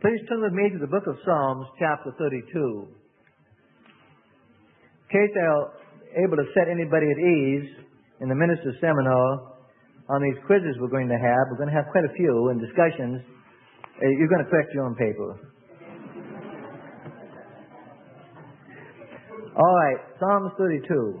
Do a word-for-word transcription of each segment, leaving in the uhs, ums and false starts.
Please turn with me to the book of Psalms, chapter thirty-two. In case they're able to set anybody at ease in the minister's seminar on these quizzes we're going to have, we're going to have quite a few and discussions. Uh, you're going to correct your own paper. All right, Psalms thirty-two.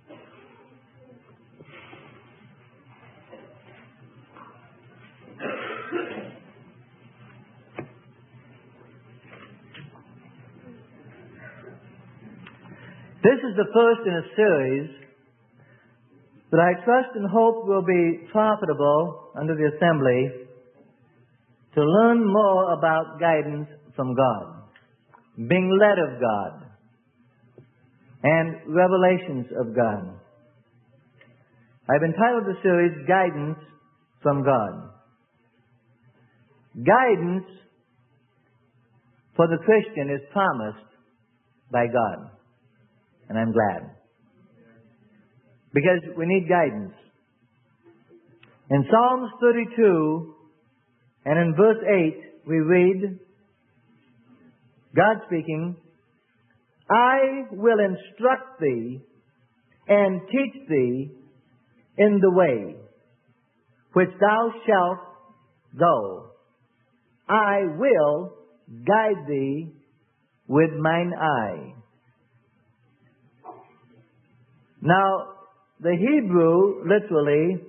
This is the first in a series that I trust and hope will be profitable under the assembly to learn more about guidance from God, being led of God, and revelations of God. I've entitled the series, Guidance from God. Guidance for the Christian is promised by God. And I'm glad. Because we need guidance. In Psalms thirty-two and in verse eight, we read, God speaking, I will instruct thee and teach thee in the way which thou shalt go. I will guide thee with mine eye. Now, the Hebrew, literally,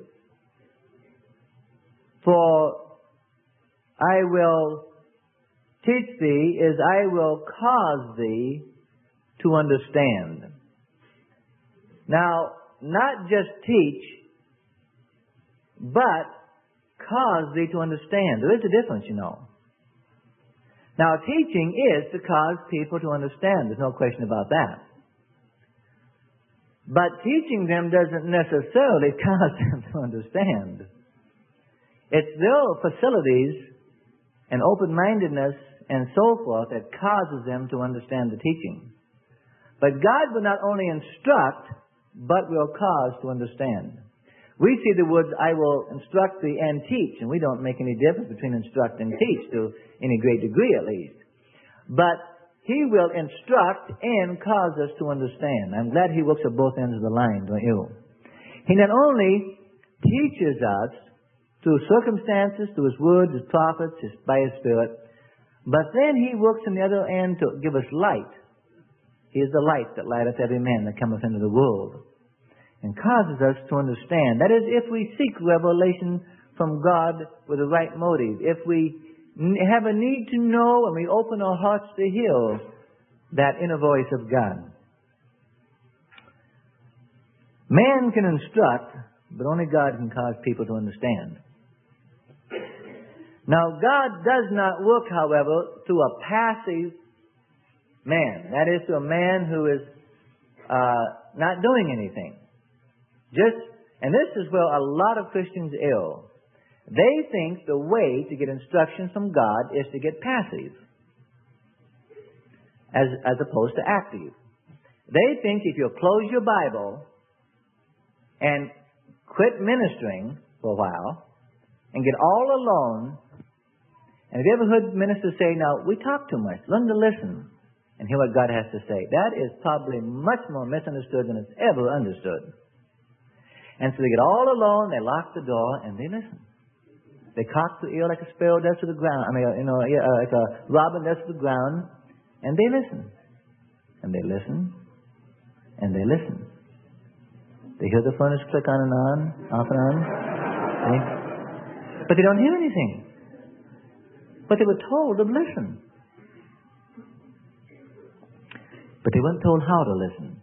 for I will teach thee is I will cause thee to understand. Now, not just teach, but cause thee to understand. There is a difference, you know. Now, teaching is to cause people to understand. There's no question about that. But teaching them doesn't necessarily cause them to understand. It's their facilities and open-mindedness and so forth that causes them to understand the teaching. But God will not only instruct, but will cause to understand. We see the words, I will instruct thee and teach, and we don't make any difference between instruct and teach to any great degree at least. But He will instruct and cause us to understand. I'm glad He works at both ends of the line, don't you? He not only teaches us through circumstances, through His words, His prophets, his, by His Spirit, but then He works on the other end to give us light. He is the light that lighteth every man that cometh into the world, and causes us to understand. That is, if we seek revelation from God with the right motive, if we have a need to know and we open our hearts to hear that inner voice of God. Man can instruct, but only God can cause people to understand. Now, God does not work, however, through a passive man. That is, to a man who is uh, not doing anything. Just, and this is where a lot of Christians err. They think the way to get instruction from God is to get passive, as, as opposed to active. They think if you close your Bible and quit ministering for a while and get all alone, and have you ever heard ministers say, now, we talk too much, learn to listen and hear what God has to say. That is probably much more misunderstood than it's ever understood. And so they get all alone, they lock the door, and they listen. They cock the ear like a sparrow does to the ground. I mean, you know, uh, like a robin does to the ground. And they listen. And they listen. And they listen. They hear the furnace click on and on, off and on. See? But they don't hear anything. But they were told to listen. But they weren't told how to listen.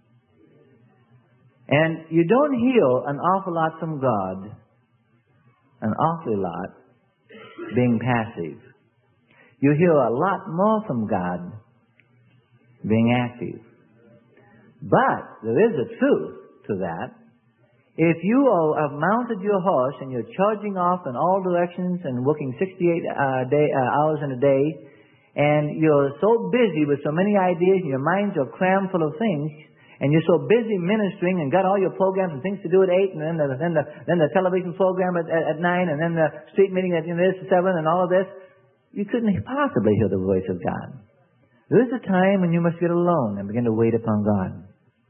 And you don't hear an awful lot from God, an awfully lot, being passive. You hear a lot more from God being active. But there is a truth to that. If you are, have mounted your horse and you're charging off in all directions and working sixty-eight uh, day, uh, hours in a day, and you're so busy with so many ideas and your minds are crammed full of things, and you're so busy ministering and got all your programs and things to do at eight, and then the, then the, then the television program at, at, at nine, and then the street meeting at you know, this at seven, and all of this, you couldn't possibly hear the voice of God. There is a time when you must get alone and begin to wait upon God.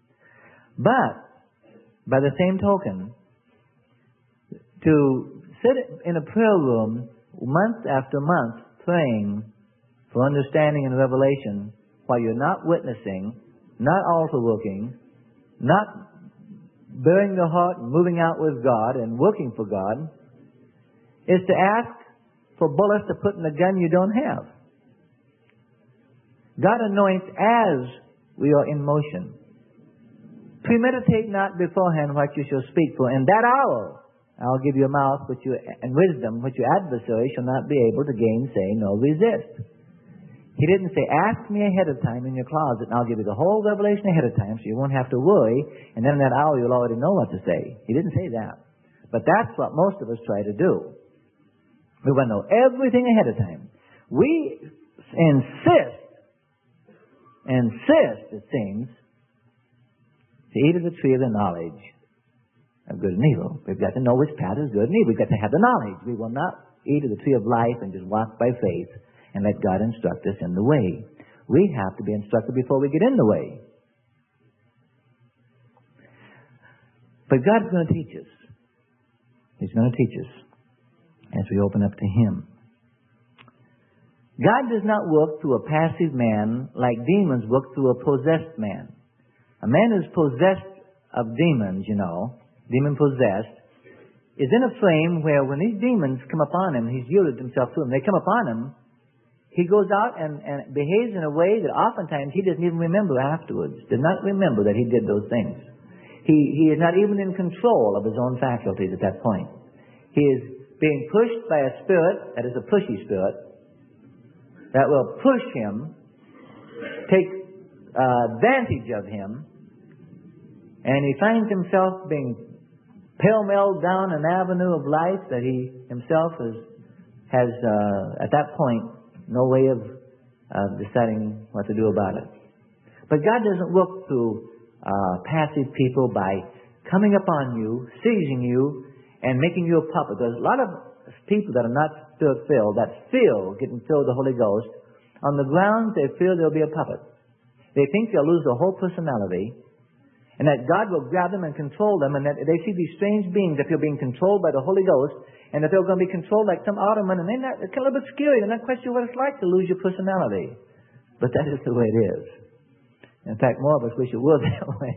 But, by the same token, to sit in a prayer room month after month praying for understanding and revelation while you're not witnessing, not altar working, not bearing the heart and moving out with God and working for God, is to ask for bullets to put in a gun you don't have. God anoints as we are in motion. Premeditate not beforehand what you shall speak, for in that hour I'll give you a mouth which you, and wisdom which your adversary shall not be able to gainsay nor resist. He didn't say, ask me ahead of time in your closet and I'll give you the whole revelation ahead of time so you won't have to worry, and then in that hour you'll already know what to say. He didn't say that. But that's what most of us try to do. We want to know everything ahead of time. We insist, insist, it seems, to eat of the tree of the knowledge of good and evil. We've got to know which path is good and evil. We've got to have the knowledge. We will not eat of the tree of life and just walk by faith and let God instruct us in the way. We have to be instructed before we get in the way. But God's going to teach us. He's going to teach us as we open up to Him. God does not work through a passive man like demons work through a possessed man. A man who's possessed of demons, you know, demon-possessed, is in a frame where when these demons come upon him, he's yielded himself to them, they come upon him, he goes out and, and behaves in a way that oftentimes he doesn't even remember afterwards, does not remember that he did those things. He, he is not even in control of his own faculties at that point. He is being pushed by a spirit that is a pushy spirit that will push him, take uh, advantage of him, and he finds himself being pell-mell down an avenue of life that he himself is, has, uh, at that point, no way of uh, deciding what to do about it. But God doesn't work through uh, passive people by coming upon you, seizing you, and making you a puppet. There's a lot of people that are not spirit-filled, that feel getting filled with the Holy Ghost. On the ground, they feel they'll be a puppet. They think they'll lose their whole personality, and that God will grab them and control them, and that they see these strange beings that feel being controlled by the Holy Ghost, and that they're going to be controlled like some Ottoman, and they're not, it's kind of a bit scary. They're not quite sure what it's like to lose your personality. But that is the way it is. In fact, more of us wish it were that way.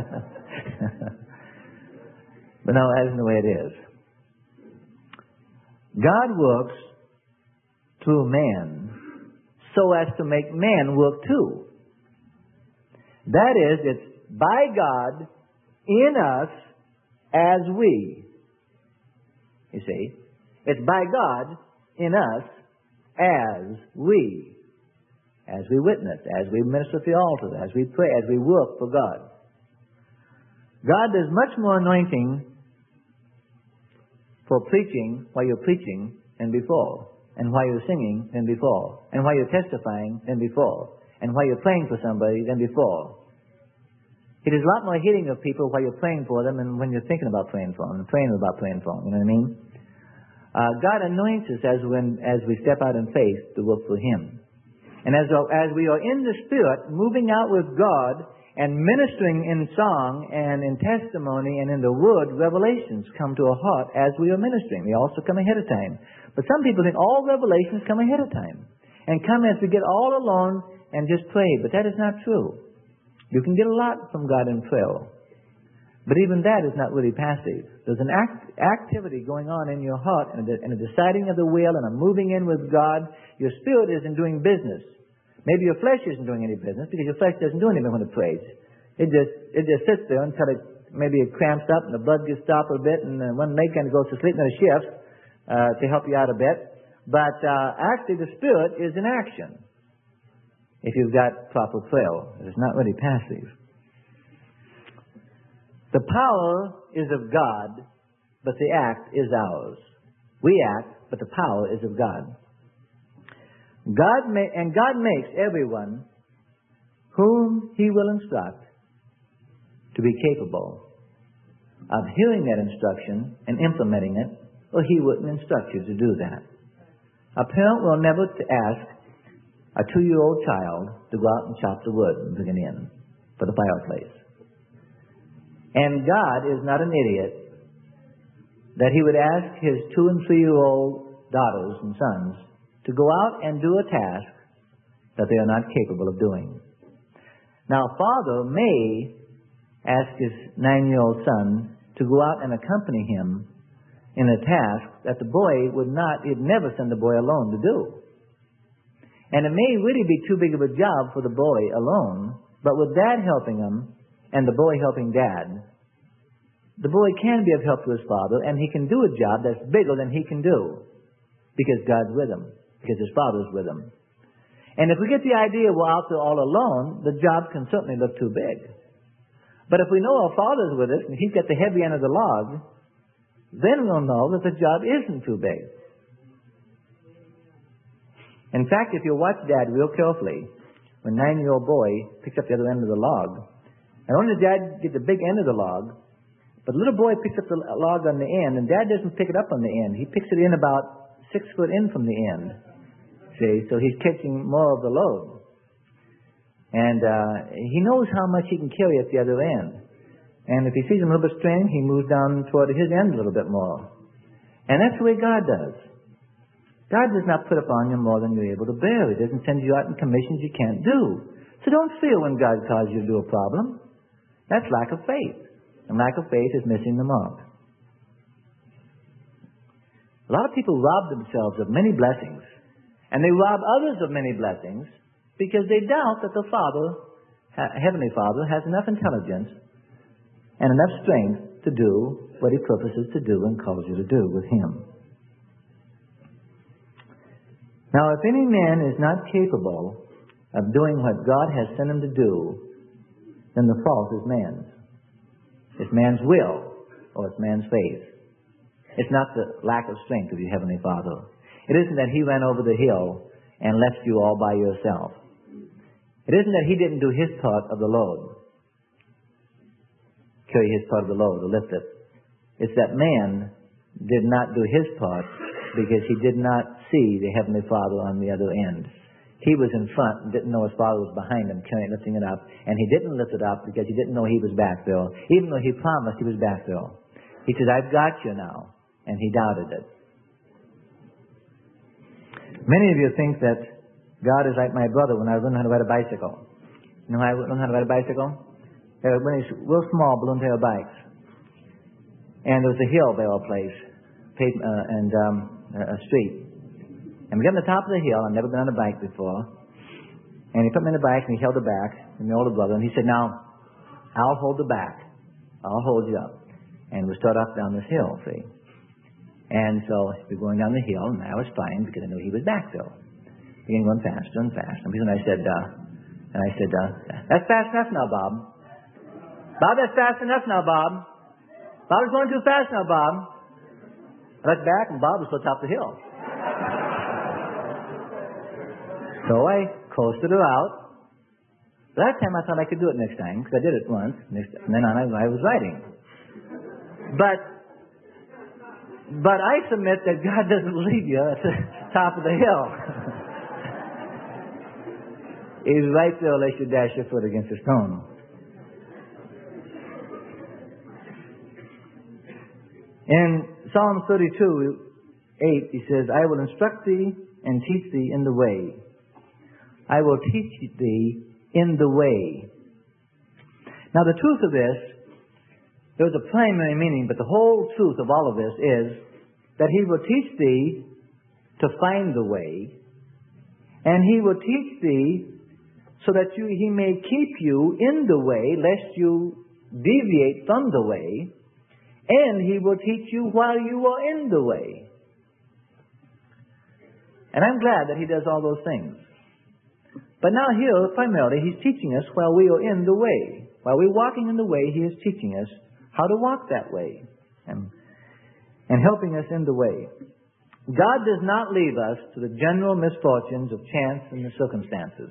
But no, that isn't the way it is. God works through man so as to make man work too. That is, it's by God in us as we. You see, it's by God in us as we. As we witness, as we minister at the altar, as we pray, as we work for God. God does much more anointing for preaching while you're preaching than before, and while you're singing than before, and while you're testifying than before, and while you're praying for somebody than before. It is a lot more healing of people while you're praying for them and when you're thinking about praying for them and praying about praying for them. You know what I mean? Uh, God anoints us as when as we step out in faith to work for Him. And as, as we are in the Spirit, moving out with God and ministering in song and in testimony and in the Word, revelations come to our heart as we are ministering. They also come ahead of time. But some people think all revelations come ahead of time and come as we get all alone and just pray. But that is not true. You can get a lot from God in prayer. But even that is not really passive. There's an act, activity going on in your heart and a, and a deciding of the will and a moving in with God. Your spirit isn't doing business. Maybe your flesh isn't doing any business because your flesh doesn't do anything when it prays. It just it just sits there until it maybe it cramps up and the blood gets stopped a bit and one leg kind of goes to sleep and it shifts uh, to help you out a bit. But uh, actually the spirit is in action if you've got proper prayer. It's not really passive. The power is of God, but the act is ours. We act, but the power is of God. God may, and God makes everyone whom He will instruct to be capable of hearing that instruction and implementing it, or He wouldn't instruct you to do that. A parent will never ask a two-year-old child to go out and chop the wood and bring it in for the fireplace. And God is not an idiot that He would ask His two- and three-year-old daughters and sons to go out and do a task that they are not capable of doing. Now, a father may ask his nine-year-old son to go out and accompany him in a task that the boy would not, he'd never send the boy alone to do. And it may really be too big of a job for the boy alone, but with Dad helping him and the boy helping Dad, the boy can be of help to his father, and he can do a job that's bigger than he can do because God's with him, because his father's with him. And if we get the idea we're out there all alone, the job can certainly look too big. But if we know our Father's with us and He's got the heavy end of the log, then we'll know that the job isn't too big. In fact, if you watch Dad real carefully, when a nine-year-old boy picks up the other end of the log, not only does Dad get the big end of the log, but the little boy picks up the log on the end, and Dad doesn't pick it up on the end. He picks it in about six foot in from the end. See, so he's catching more of the load. And uh, he knows how much he can carry at the other end. And if he sees a little bit strained, he moves down toward his end a little bit more. And that's the way God does. God does not put upon you more than you're able to bear. He doesn't send you out in commissions you can't do. So don't fear when God calls you to do a problem. That's lack of faith. And lack of faith is missing the mark. A lot of people rob themselves of many blessings. And they rob others of many blessings because they doubt that the Father, Heavenly Father, has enough intelligence and enough strength to do what He purposes to do and calls you to do with Him. Now, if any man is not capable of doing what God has sent him to do, then the fault is man's. It's man's will or it's man's faith. It's not the lack of strength of your Heavenly Father. It isn't that He ran over the hill and left you all by yourself. It isn't that He didn't do His part of the load, carry His part of the load, or lift it. It's that man did not do his part because he did not see the Heavenly Father on the other end. He was in front and didn't know His Father was behind him, carrying, lifting it up. And He didn't lift it up because He didn't know He was back there, even though He promised He was back there. He said, I've got you now. And he doubted it. Many of you think that God is like my brother when I learned how to ride a bicycle. You know how I learned how to ride a bicycle? They were one of these real small balloon tail bikes. And there was a hill by our place, paved, uh, and um, a street. And we got on the top of the hill. I'd never been on a bike before. And he put me in the bike and he held the back, and my older brother, and he said, now, I'll hold the back. I'll hold you up. And we start off down this hill, see? And so we were going down the hill, and I was fine because I knew he was back there. Began going faster and faster. And I said, uh, and I said, uh, that's fast enough now, Bob. Bob, that's fast enough now, Bob. Bob is going too fast now, Bob. I looked back, and Bob was still top of the hill. So I coasted her out. That time I thought I could do it next time, because I did it once, and then on I, I was riding. But But I submit that God doesn't leave you at the top of the hill. He's right there unless you dash your foot against a stone. In Psalm thirty-two, eight, he says, I will instruct thee and teach thee in the way. I will teach thee in the way. Now the truth of this, there's a primary meaning, but the whole truth of all of this is that He will teach thee to find the way, and He will teach thee so that you, He may keep you in the way, lest you deviate from the way, and He will teach you while you are in the way. And I'm glad that He does all those things. But now here, primarily, He's teaching us while we are in the way. While we're walking in the way, He is teaching us how to walk that way and, and helping us in the way. God does not leave us to the general misfortunes of chance and the circumstances.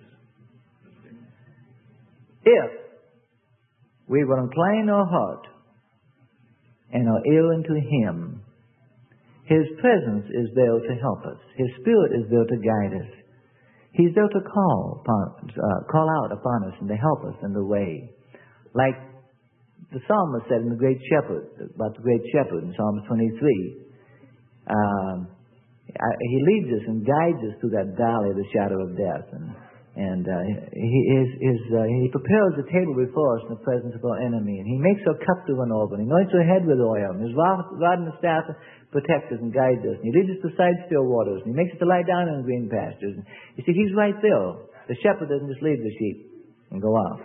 If we will incline our heart and our ear unto Him, His presence is there to help us. His Spirit is there to guide us. He's there to call upon, uh, call out upon us and to help us in the way. Like the psalmist said in the Great Shepherd, about the Great Shepherd in Psalm twenty-three. Um, he leads us and guides us through that valley of the shadow of death. And, and uh, he, his, his, uh, he prepares a table before us in the presence of our enemy. And he makes our cup to run over. And he anoints our head with oil. And his rod, rod and staff protects us and guides us. And he leads us beside still waters. And he makes us to lie down in green pastures. And you see, he's right there. The shepherd doesn't just leave the sheep and go off.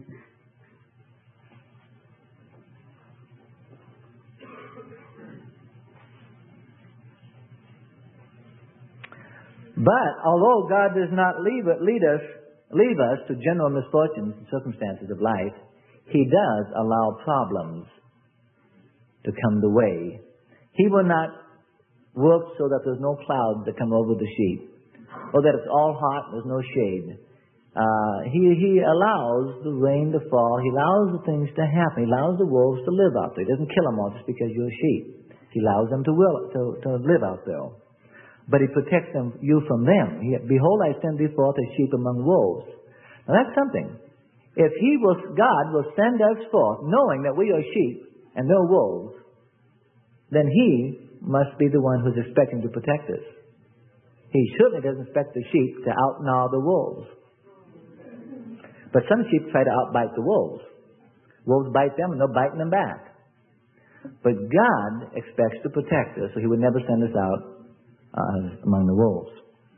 But although God does not leave, lead us, leave us to general misfortunes and circumstances of life, He does allow problems to come the way. He will not work so that there's no clouds that come over the sheep, or that it's all hot and there's no shade. Uh, he, he allows the rain to fall. He allows the things to happen. He allows the wolves to live out there. He doesn't kill them all just because you're a sheep. He allows them to, will, to, to live out there. But He protects them, you from them. He, Behold, I send thee forth as sheep among wolves. Now that's something. If He will, God will send us forth, knowing that we are sheep and they're wolves, then He must be the one who's expecting to protect us. He certainly doesn't expect the sheep to outgnaw the wolves. But some sheep try to outbite the wolves. Wolves bite them and they're biting them back. But God expects to protect us, so He would never send us out Uh, among the wolves.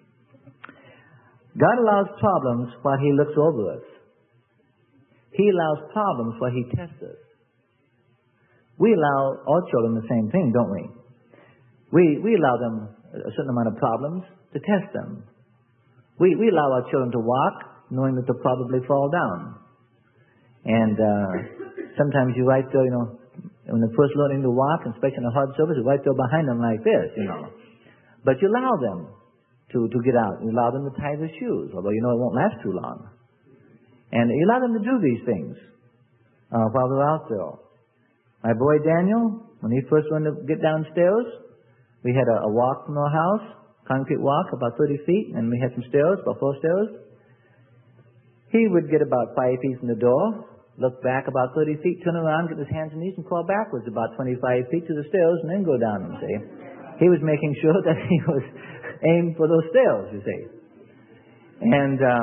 God allows problems while He looks over us. He allows problems while He tests us. We allow our children the same thing, don't we? We we allow them a certain amount of problems to test them. We we allow our children to walk knowing that they'll probably fall down. And uh, sometimes you're right there, you know, when they're first learning to walk, and especially on a hard surface, you're right there behind them like this, you know. But you allow them to, to get out. You allow them to tie their shoes, although you know it won't last too long. And you allow them to do these things uh, while they're out there. My boy Daniel, when he first wanted to get downstairs, we had a, a walk from our house, concrete walk, about thirty feet, and we had some stairs, about four stairs. He would get about five feet from the door, look back about thirty feet, turn around, get his hands and knees, and crawl backwards about twenty-five feet to the stairs, and then go down them, see. He was making sure that he was aimed for those stairs, you see. And, um,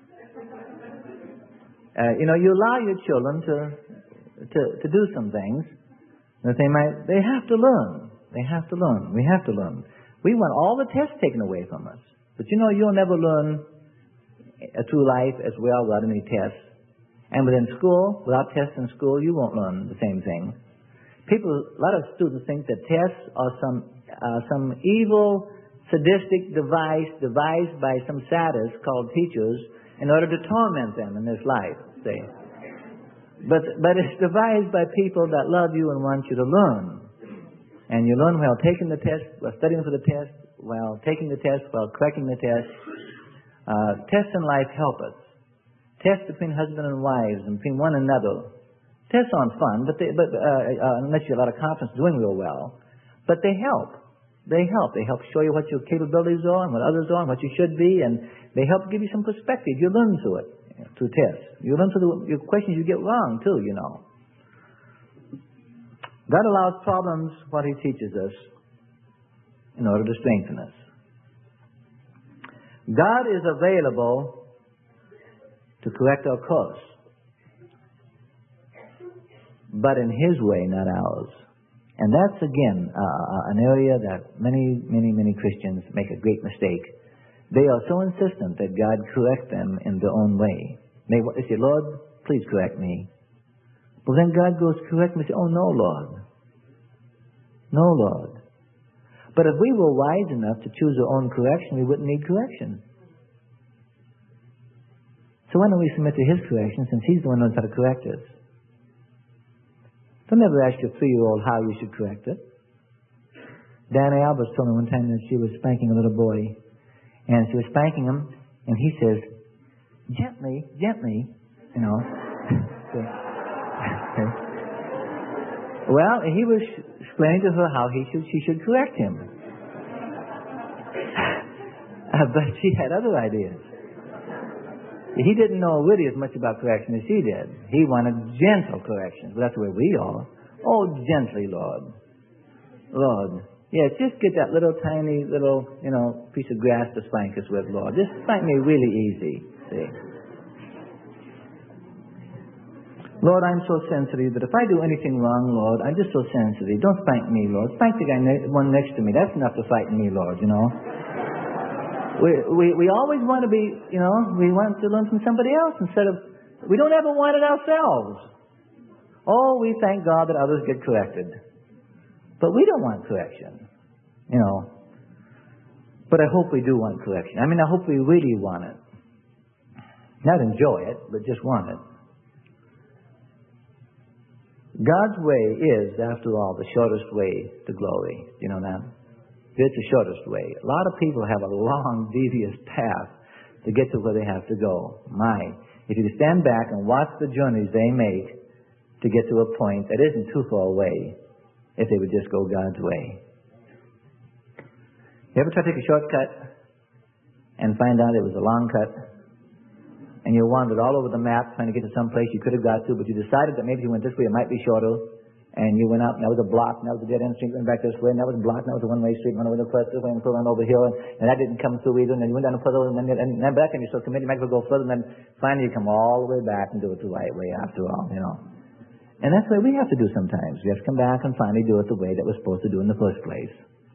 uh, you know, you allow your children to, to, to do some things that they might, they have to learn. They have to learn. We have to learn. We want all the tests taken away from us. But you know, you'll never learn a true life as well without any tests. And within school, without tests in school, you won't learn the same thing. People, a lot of students think that tests are some Uh, some evil, sadistic device devised by some sadists called teachers in order to torment them in this life. See? But but it's devised by people that love you and want you to learn. And you learn while taking the test, while studying for the test, while taking the test, while correcting the test. Uh, tests in life help us. Tests between husband and wives and between one another. Tests aren't fun, but they, but uh, uh, unless you have a lot of confidence doing real well. But they help. They help. They help show you what your capabilities are and what others are and what you should be, and they help give you some perspective. You learn through it, through tests. You learn through the your questions you get wrong, too, you know. God allows problems what He teaches us in order to strengthen us. God is available to correct our course, but in His way, not ours. And that's, again, uh, an area that many, many, many Christians make a great mistake. They are so insistent that God correct them in their own way. They, they say, Lord, please correct me. But then God goes, correct me. Say, oh, no, Lord. No, Lord. But if we were wise enough to choose our own correction, we wouldn't need correction. So why don't we submit to His correction, since He's the one who knows how to correct us? Don't ever ask your three-year-old how you should correct it. Diana Albers told me one time that she was spanking a little boy, and she was spanking him, and he says, gently, gently, you know. Okay. Well, he was explaining to her how he should, she should correct him. uh, but she had other ideas. He didn't know really as much about correction as she did. He wanted gentle corrections. Well, that's where we are. Oh, gently, Lord. Lord. Yeah, just get that little tiny little, you know, piece of grass to spank us with, Lord. Just spank me really easy. See? Lord, I'm so sensitive that if I do anything wrong, Lord, I'm just so sensitive. Don't spank me, Lord. Spank the guy ne- one next to me. That's enough to frighten me, Lord, you know. We, we we always want to be, you know, we want to learn from somebody else instead of, we don't ever want it ourselves. Oh, we thank God that others get corrected. But we don't want correction, you know. But I hope we do want correction. I mean, I hope we really want it. Not enjoy it, but just want it. God's way is, after all, the shortest way to glory. You know that? It's the shortest way. A lot of people have a long, devious path to get to where they have to go. My, if you stand back and watch the journeys they make to get to a point that isn't too far away, if they would just go God's way. You ever try to take a shortcut and find out it was a long cut? And you wandered all over the map trying to get to some place you could have got to, but you decided that maybe if you went this way it might be shorter. And you went up, and that was a block, and that was a dead-end street, went back this way, and that was a block, and that was a one-way street, went over the first, this way, and went over here, and, and that didn't come through either, and then you went down further, and then, and then back, and you're so committed, you might as well go further, and then finally you come all the way back and do it the right way after all, you know. And that's what we have to do sometimes. We have to come back and finally do it the way that we're supposed to do in the first place.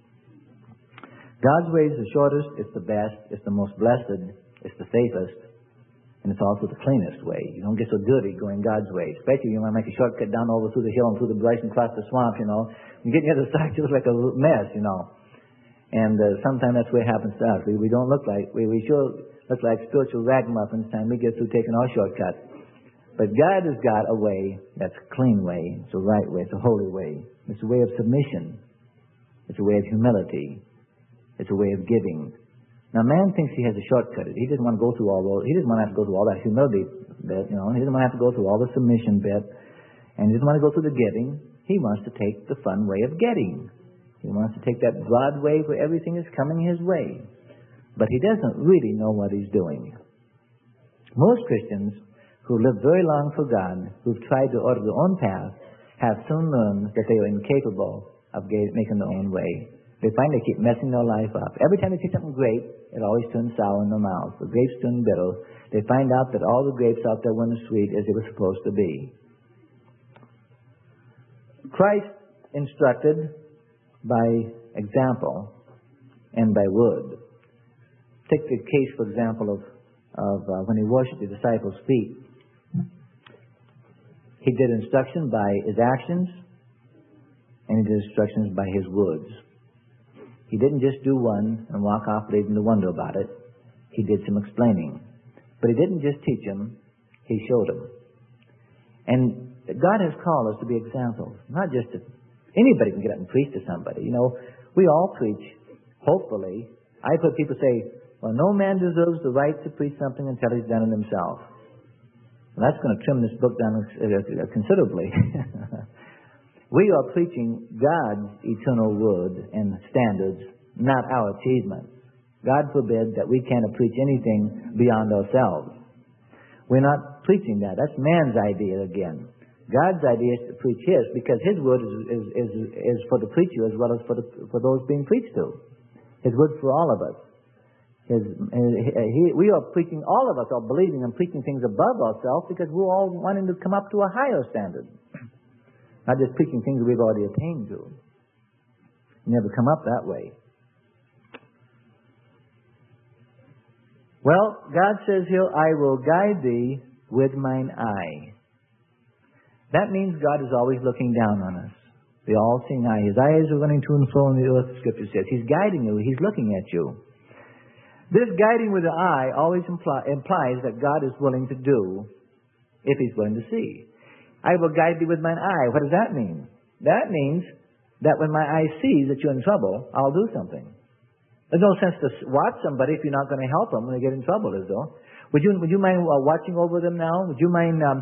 God's way is the shortest, it's the best, it's the most blessed, it's the safest. And it's also the cleanest way. You don't get so dirty going God's way. Especially you want to make a shortcut down over through the hill and through the brush and across the swamp, you know. You get to the other side, you look like a mess, you know. And uh, sometimes that's what happens to us. We, we don't look like, we, we sure look like spiritual ragamuffins time we get through taking our shortcut. But God has got a way that's a clean way. It's a right way. It's a holy way. It's a way of submission. It's a way of humility. It's a way of giving. Now, man thinks he has a shortcut. He doesn't want to go through all those. He doesn't want to have to go through all that humility bit, you know. He doesn't want to have to go through all the submission bit. And he doesn't want to go through the giving. He wants to take the fun way of getting. He wants to take that broad way where everything is coming his way. But he doesn't really know what he's doing. Most Christians who live very long for God, who've tried to order their own path, have soon learned that they are incapable of making their own way. They find they keep messing their life up. Every time they see something great, it always turns sour in their mouth. The grapes turn bitter. They find out that all the grapes out there weren't as sweet as they were supposed to be. Christ instructed by example and by word. Take the case, for example, of, of uh, when he washed the disciples' feet. He did instruction by his actions, and he did instructions by his words. He didn't just do one and walk off leaving to wonder about it. He did some explaining. But he didn't just teach them, he showed them. And God has called us to be examples. Not just to, anybody can get up and preach to somebody. You know, we all preach, hopefully. I've heard people say, well, no man deserves the right to preach something until he's done it himself. Well, that's going to trim this book down considerably. We are preaching God's eternal word and standards, not our achievements. God forbid that we can't preach anything beyond ourselves. We're not preaching that. That's man's idea again. God's idea is to preach His, because His word is, is, is, is for the preacher as well as for, the, for those being preached to. His word for all of us. His, he, we are preaching, all of us are believing and preaching things above ourselves because we're all wanting to come up to a higher standard. Not just preaching things we've already attained to. Never come up that way. Well, God says here, I will guide thee with mine eye. That means God is always looking down on us. The all-seeing eye. His eyes are running to and fro in the earth, the Scripture says. He's guiding you. He's looking at you. This guiding with the eye always imply, implies that God is willing to do if He's willing to see. I will guide thee with mine eye. What does that mean? That means that when my eye sees that you're in trouble, I'll do something. There's no sense to watch somebody if you're not going to help them when they get in trouble, is there? Would you, would you mind uh, watching over them now? Would you mind um,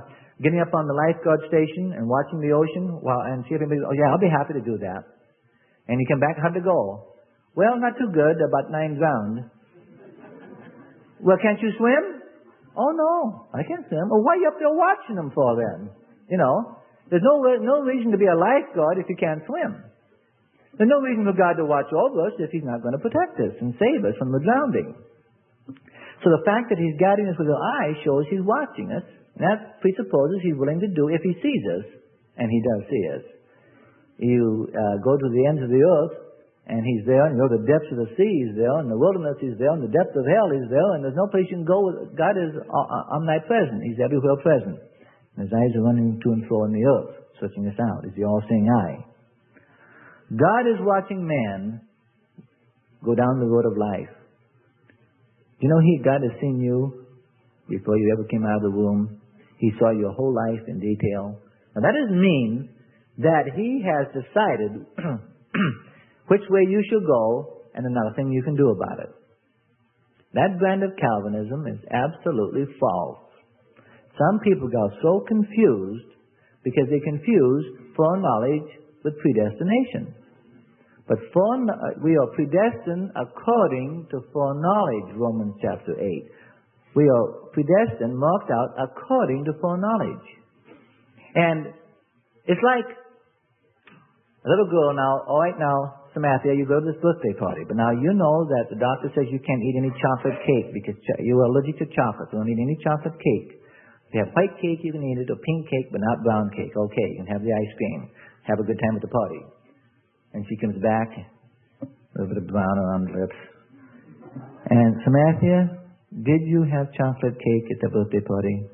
getting up on the lifeguard station and watching the ocean while, and see if anybody, oh yeah, I'll be happy to do that. And you come back, how'd it go? Well, not too good, about nine drowned. Well, can't you swim? Oh no, I can't swim. Well, why are you up there watching them for then? You know, there's no, no reason to be a lifeguard if you can't swim. There's no reason for God to watch over us if He's not going to protect us and save us from the drowning. So the fact that He's guiding us with His eye shows He's watching us. And that presupposes He's willing to do if He sees us. And He does see us. You uh, go to the ends of the earth, and He's there. And you go to the depths of the sea, He's there. In the wilderness, He's there. In the depths of hell, He's there. And there's no place you can go. With, God is omnipresent. He's everywhere present. And His eyes are running to and fro in the earth, searching us out. He's the all-seeing eye. God is watching man go down the road of life. You know, He, God has seen you before you ever came out of the womb. He saw your whole life in detail. Now that doesn't mean that He has decided which way you should go and there's nothing you can do about it. That brand of Calvinism is absolutely false. Some people got so confused because they confuse foreknowledge with predestination. But for, we are predestined according to foreknowledge, Romans chapter eight. We are predestined, marked out according to foreknowledge. And it's like a little girl now, all right now, Samantha, you go to this birthday party, but now you know that the doctor says you can't eat any chocolate cake because you're allergic to chocolate. You don't eat any chocolate cake. If you have white cake, you can eat it, or pink cake, but not brown cake. Okay, you can have the ice cream. Have a good time at the party. And she comes back, a little bit of brown around the lips. And Samantha, did you have chocolate cake at the birthday party?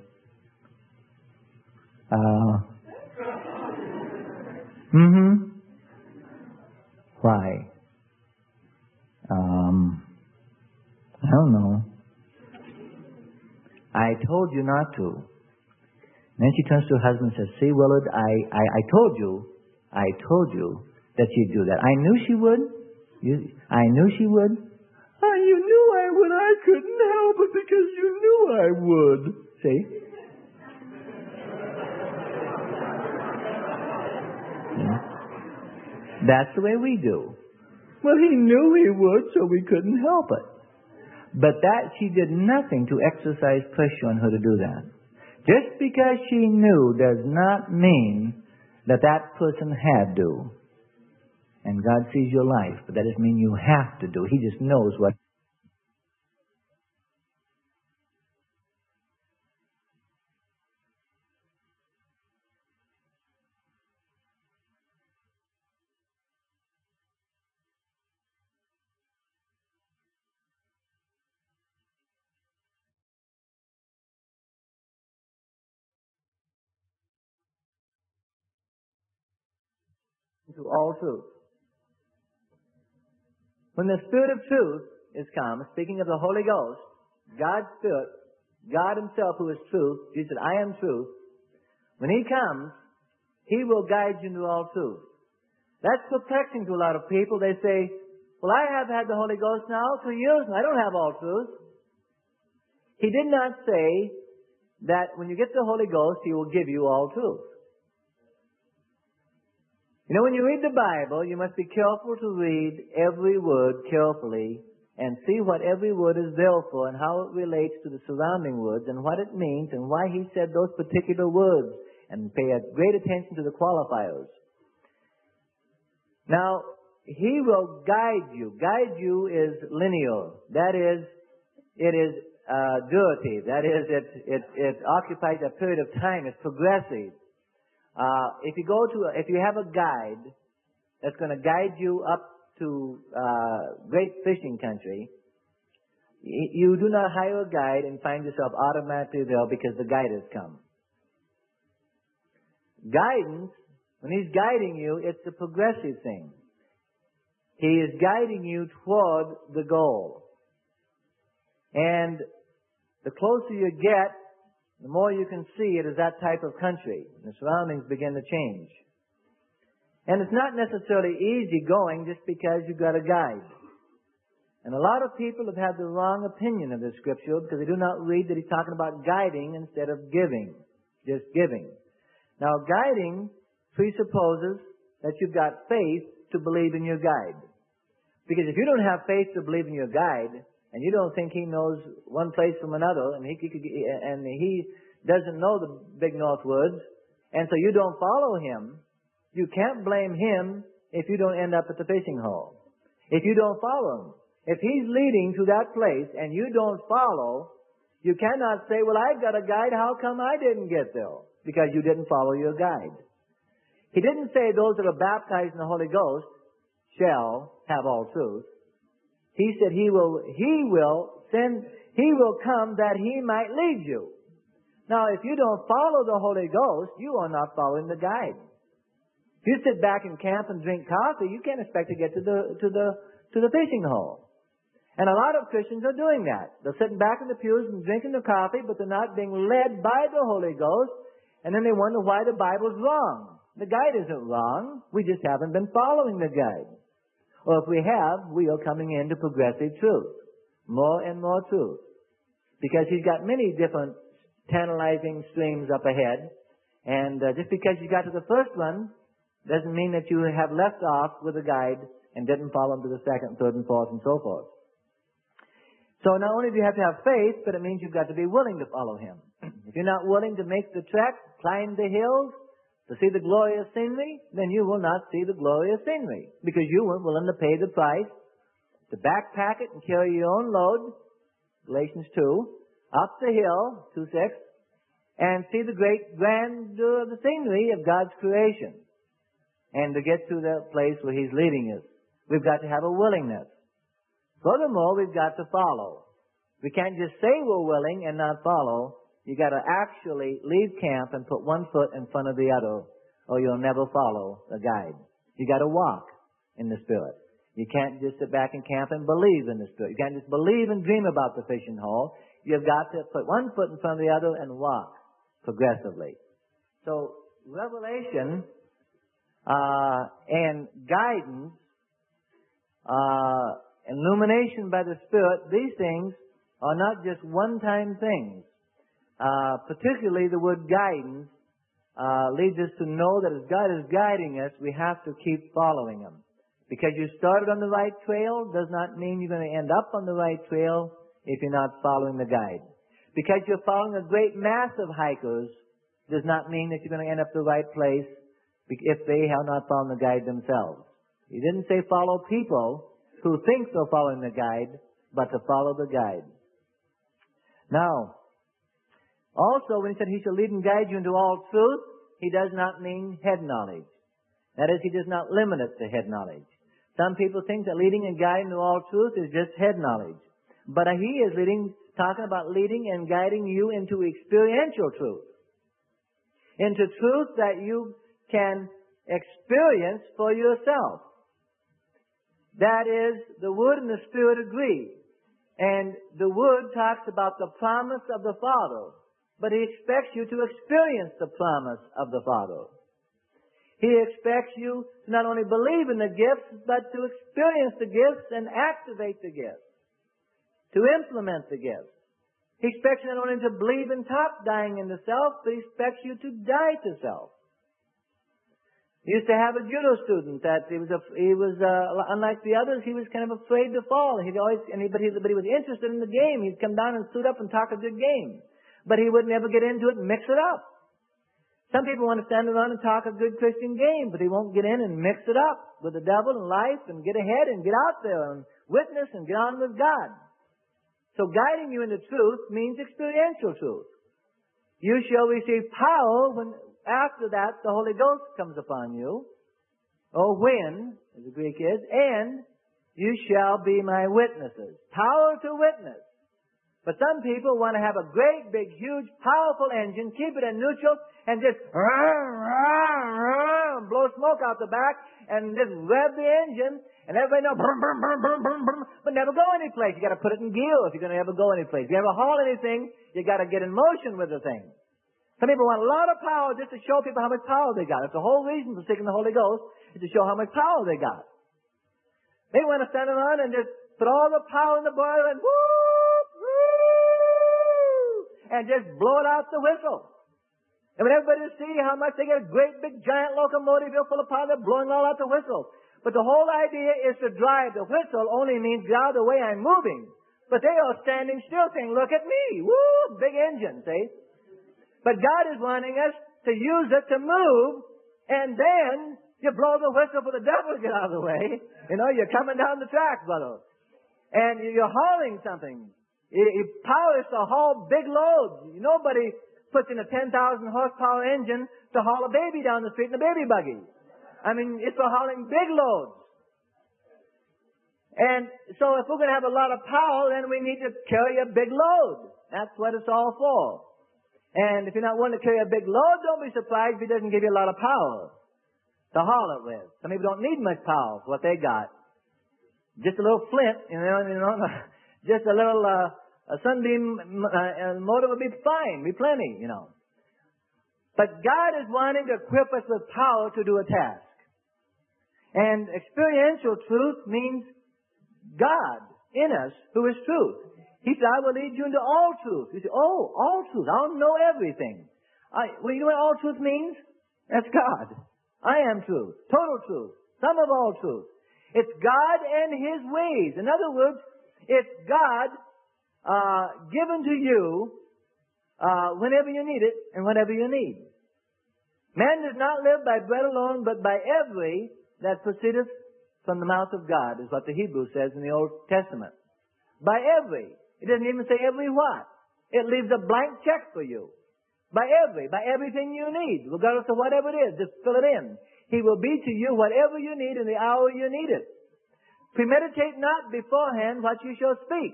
Uh, mm-hmm. Why? Um, I don't know. I told you not to. And then she turns to her husband and says, see, Willard, I, I, I told you, I told you that she'd do that. I knew she would. You, I knew she would. Oh, you knew I would. I couldn't help it because you knew I would. See? Yeah. That's the way we do. Well, He knew He would, so we couldn't help it. But that, she did nothing to exercise pressure on her to do that. Just because she knew does not mean that that person had to. And God sees your life, but that doesn't mean you have to do. He just knows what. To all truth. When the Spirit of truth is come, speaking of the Holy Ghost, God's Spirit, God Himself who is truth, Jesus said, I am truth. When He comes, He will guide you into all truth. That's perplexing to a lot of people. They say, well, I have had the Holy Ghost now for years and I don't have all truth. He did not say that when you get the Holy Ghost, He will give you all truth. You know, when you read the Bible, you must be careful to read every word carefully and see what every word is there for and how it relates to the surrounding words and what it means and why He said those particular words, and pay a great attention to the qualifiers. Now, He will guide you. Guide you is linear. That is, it is uh, durative. That is, it, it, it occupies a period of time. It's progressive. Uh, if you go to, if you have a guide that's going to guide you up to uh, great fishing country, you do not hire a guide and find yourself automatically there because the guide has come. Guidance, when He's guiding you, it's a progressive thing. He is guiding you toward the goal. And the closer you get, the more you can see it as that type of country. The surroundings begin to change. And it's not necessarily easy going just because you've got a guide. And a lot of people have had the wrong opinion of this scripture because they do not read that He's talking about guiding instead of giving. just giving. Now, guiding presupposes that you've got faith to believe in your guide. Because if you don't have faith to believe in your guide, and you don't think he knows one place from another, and he, he and he doesn't know the big north woods, and so you don't follow him, you can't blame him if you don't end up at the fishing hole. If you don't follow him. If he's leading to that place and you don't follow, you cannot say, well, I've got a guide, how come I didn't get there? Because you didn't follow your guide. He didn't say those that are baptized in the Holy Ghost shall have all truth. He said he will, he will send, he will come that he might lead you. Now, if you don't follow the Holy Ghost, you are not following the guide. If you sit back in camp and drink coffee, you can't expect to get to the, to the, to the fishing hole. And a lot of Christians are doing that. They're sitting back in the pews and drinking the coffee, but they're not being led by the Holy Ghost. And then they wonder why the Bible's wrong. The guide isn't wrong. We just haven't been following the guide. Or if we have, we are coming into progressive truth. More and more truth. Because he's got many different tantalizing streams up ahead. And uh, just because you got to the first one doesn't mean that you have left off with the guide and didn't follow him to the second, third, and fourth, and so forth. So not only do you have to have faith, but it means you've got to be willing to follow him. If you're not willing to make the trek, climb the hills, to see the glorious scenery, then you will not see the glorious scenery. Because you weren't willing to pay the price, to backpack it and carry your own load, Galatians two, up the hill, two six, and see the great grandeur of the scenery of God's creation. And to get to the place where he's leading us. We've got to have a willingness. Furthermore, we've got to follow. We can't just say we're willing and not follow. You got to actually leave camp and put one foot in front of the other, or you'll never follow the guide. You got to walk in the Spirit. You can't just sit back in camp and believe in the Spirit. You can't just believe and dream about the fishing hole. You've got to put one foot in front of the other and walk progressively. So, revelation uh, and guidance, uh, illumination by the Spirit, these things are not just one-time things. Uh, particularly the word guidance uh, leads us to know that as God is guiding us, we have to keep following him. Because you started on the right trail does not mean you're going to end up on the right trail if you're not following the guide. Because you're following a great mass of hikers does not mean that you're going to end up the right place if they have not found the guide themselves. He didn't say follow people who think they're following the guide, but to follow the guide. Now, also, when he said he shall lead and guide you into all truth, he does not mean head knowledge. That is, he does not limit it to head knowledge. Some people think that leading and guiding into all truth is just head knowledge. But he is leading, talking about leading and guiding you into experiential truth. Into truth that you can experience for yourself. That is, the Word and the Spirit agree. And the Word talks about the promise of the Father. But he expects you to experience the promise of the Father. He expects you to not only believe in the gifts, but to experience the gifts and activate the gifts. To implement the gifts. He expects you not only to believe in top dying into self, but he expects you to die to self. He used to have a judo student that he was, a, he was uh, unlike the others, he was kind of afraid to fall. He'd always, and he, but, he, but he was interested in the game. He'd come down and suit up and talk a good game. But he would never get into it and mix it up. Some people want to stand around and talk a good Christian game, but he won't get in and mix it up with the devil and life and get ahead and get out there and witness and get on with God. So guiding you into truth means experiential truth. You shall receive power when after that the Holy Ghost comes upon you, or when, as the Greek is, and you shall be my witnesses. Power to witness. But some people want to have a great, big, huge, powerful engine, keep it in neutral, and just rah, rah, rah, blow smoke out the back, and just rev the engine, and everybody knows, brum, brum, brum, brum, brum, brum, but never go anyplace. You got to put it in gear if you're going to ever go anyplace. If you ever haul anything, you got to get in motion with the thing. Some people want a lot of power just to show people how much power they got. That's the whole reason for seeking the Holy Ghost, is to show how much power they got. They want to stand around and just put all the power in the boiler and whoop, whoop, and just blow it out the whistle. And when everybody see how much they get a great big giant locomotive full of power, they're blowing all out the whistle. But the whole idea is to drive. The whistle only means get out of the way, I'm moving. But they are standing still saying, look at me. Woo, big engine, see? But God is wanting us to use it to move, and then you blow the whistle for the devil to get out of the way. You know, you're coming down the track, brother. And you're hauling something. It powers to haul big loads. Nobody puts in a ten thousand horsepower engine to haul a baby down the street in a baby buggy. I mean, it's for hauling big loads. And so if we're going to have a lot of power, then we need to carry a big load. That's what it's all for. And if you're not willing to carry a big load, don't be surprised if He doesn't give you a lot of power to haul it with. Some people don't need much power for what they got. Just a little flint, you know, you know just a little uh, a sunbeam uh, motor would be fine, be plenty, you know. But God is wanting to equip us with power to do a task. And experiential truth means God in us who is truth. He said, I will lead you into all truth. You say, oh, all truth. I don't know everything. I, well, you know what all truth means? That's God. I am truth. Total truth. Sum of all truth. It's God and His ways. In other words, it's God uh, given to you uh, whenever you need it and whatever you need. Man does not live by bread alone, but by every that proceedeth from the mouth of God, is what the Hebrew says in the Old Testament. By every. It doesn't even say every what. It leaves a blank check for you. By every, by everything you need, regardless of whatever it is, just fill it in. He will be to you whatever you need in the hour you need it. Premeditate not beforehand what you shall speak.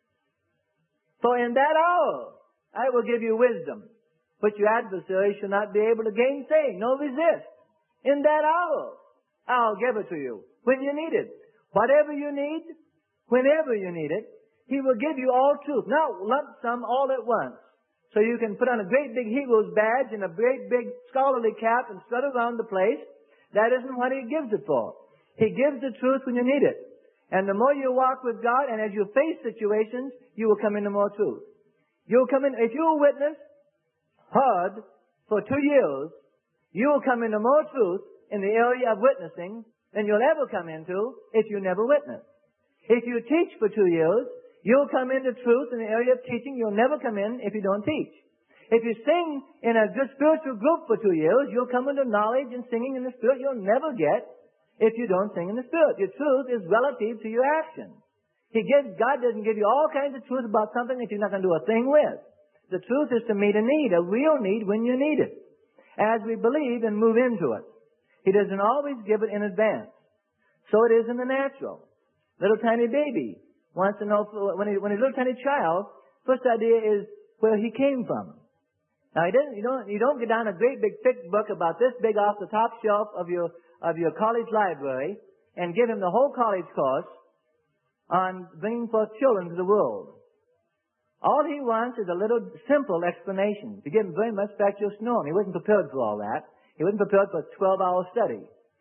For in that hour I will give you wisdom, which your adversary shall not be able to gainsay, nor resist. In that hour I'll give it to you, when you need it. Whatever you need, whenever you need it, He will give you all truth. Not lump sum all at once. So you can put on a great big Hero's badge and a great big scholarly cap and strut around the place. That isn't what He gives it for. He gives the truth when you need it. And the more you walk with God, and as you face situations, you will come into more truth. You'll come in, if you'll witness hard for two years, you will come into more truth in the area of witnessing than you'll ever come into if you never witness. If you teach for two years, you'll come into truth in the area of teaching you'll never come in if you don't teach. If you sing in a good spiritual group for two years, you'll come into knowledge and singing in the Spirit you'll never get if you don't sing in the Spirit. Your truth is relative to your action. He gives, God doesn't give you all kinds of truth about something that you're not going to do a thing with. The truth is to meet a need, a real need when you need it, as we believe and move into it. He doesn't always give it in advance. So it is in the natural. Little tiny baby wants to know, when, he, when he's a little tiny child, first idea is where he came from. Now, he doesn't, you, don't, you don't get down a great big thick book about this big off the top shelf of your, of your college library and give him the whole college course on bringing forth children to the world. All he wants is a little simple explanation. To give him very much back, you'll snow him. He wasn't prepared for all that. He wasn't prepared for a twelve-hour study.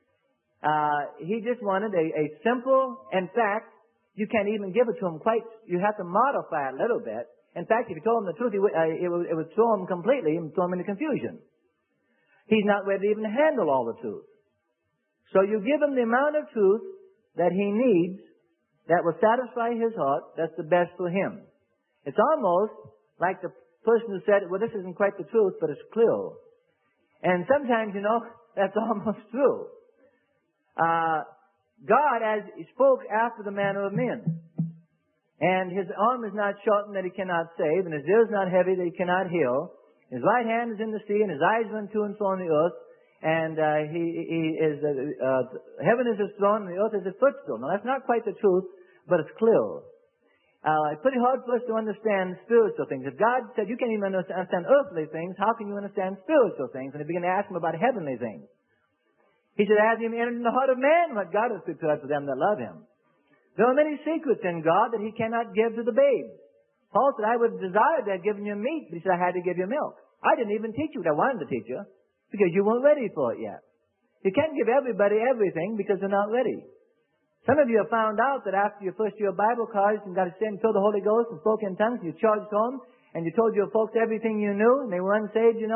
Uh, he just wanted a, a simple, in fact, you can't even give it to him quite, you have to modify it a little bit. In fact, if you told him the truth, he would, uh, it, would, it would throw him completely and throw him into confusion. He's not ready to even handle all the truth. So you give him the amount of truth that he needs that will satisfy his heart, that's the best for him. It's almost like the person who said, well, this isn't quite the truth, but it's clear. And sometimes, you know, that's almost true. Uh, God as he spoke after the manner of men. And his arm is not shortened that he cannot save, and his ear is not heavy that he cannot heal. His right hand is in the sea, and his eyes run to and fro on the earth. And uh, he, he is, uh, uh, heaven is his throne, and the earth is his footstool. Now, that's not quite the truth, but it's clear. Uh, it's pretty hard for us to understand spiritual things. If God said you can't even understand earthly things, how can you understand spiritual things? And he began to ask him about heavenly things. He said, has he entered in the heart of man what God has prepared for them that love him? There are many secrets in God that he cannot give to the babe. Paul said, I would desire to have given you meat, but he said, I had to give you milk. I didn't even teach you what I wanted to teach you, because you weren't ready for it yet. You can't give everybody everything because they're not ready. Some of you have found out that after your first year of Bible college and got to stand and filled the Holy Ghost and spoke in tongues, you charged home and you told your folks everything you knew and they were unsaved, you know,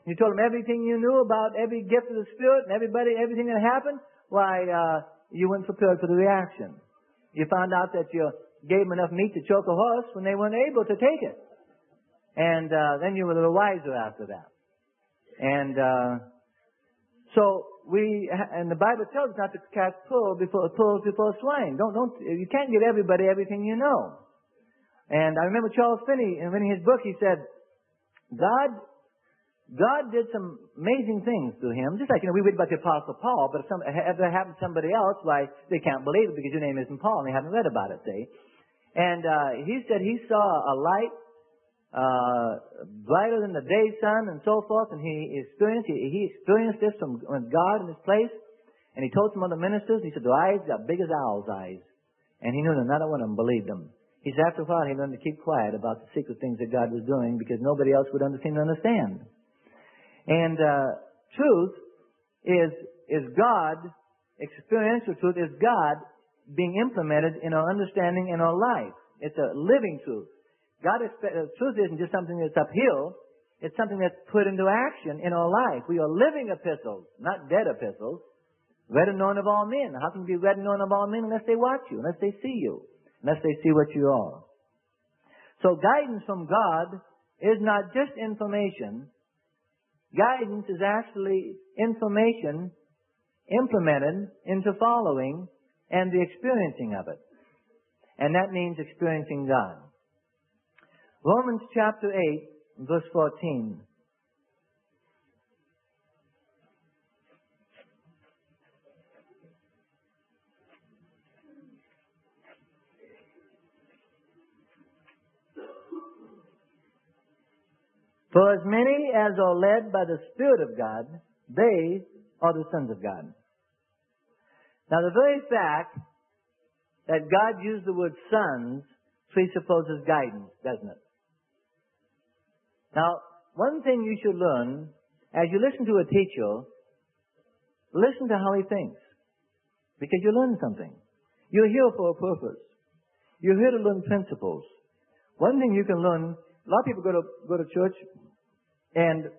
You told them everything you knew about every gift of the Spirit and everybody, everything that happened. Why, uh, you weren't prepared for the reaction. You found out that you gave them enough meat to choke a horse when they weren't able to take it. And uh, then you were a little wiser after that. And uh, so we, and the Bible tells us not to cast pearls before pearls before swine. Don't, don't. You can't give everybody everything you know. And I remember Charles Finney, in reading his book, he said, God, God did some amazing things to him. Just like, you know, we read about the Apostle Paul, but if, some, if that happened to somebody else, why, they can't believe it because your name isn't Paul and they haven't read about it, see? And uh, he said he saw a light uh, brighter than the day sun and so forth, and he experienced, he, he experienced this from God in this place. And he told some other ministers, he said, the eyes got big as owl's eyes. And he knew that not one of them believed him. He said after a while he learned to keep quiet about the secret things that God was doing because nobody else would seem to understand. And uh, truth is is God, experiential truth is God being implemented in our understanding in our life. It's a living truth. God, uh, truth isn't just something that's uphill. It's something that's put into action in our life. We are living epistles, not dead epistles. Read and known of all men. How can you be read and known of all men unless they watch you, unless they see you, unless they see what you are? So guidance from God is not just information. Guidance is actually information implemented into following and the experiencing of it. And that means experiencing God. Romans chapter eight, verse fourteen. For as many as are led by the Spirit of God, they are the sons of God. Now the very fact that God used the word sons presupposes guidance, doesn't it? Now, one thing you should learn, as you listen to a teacher, listen to how he thinks. Because you learn something. You're here for a purpose. You're here to learn principles. One thing you can learn, a lot of people go to, go to church, and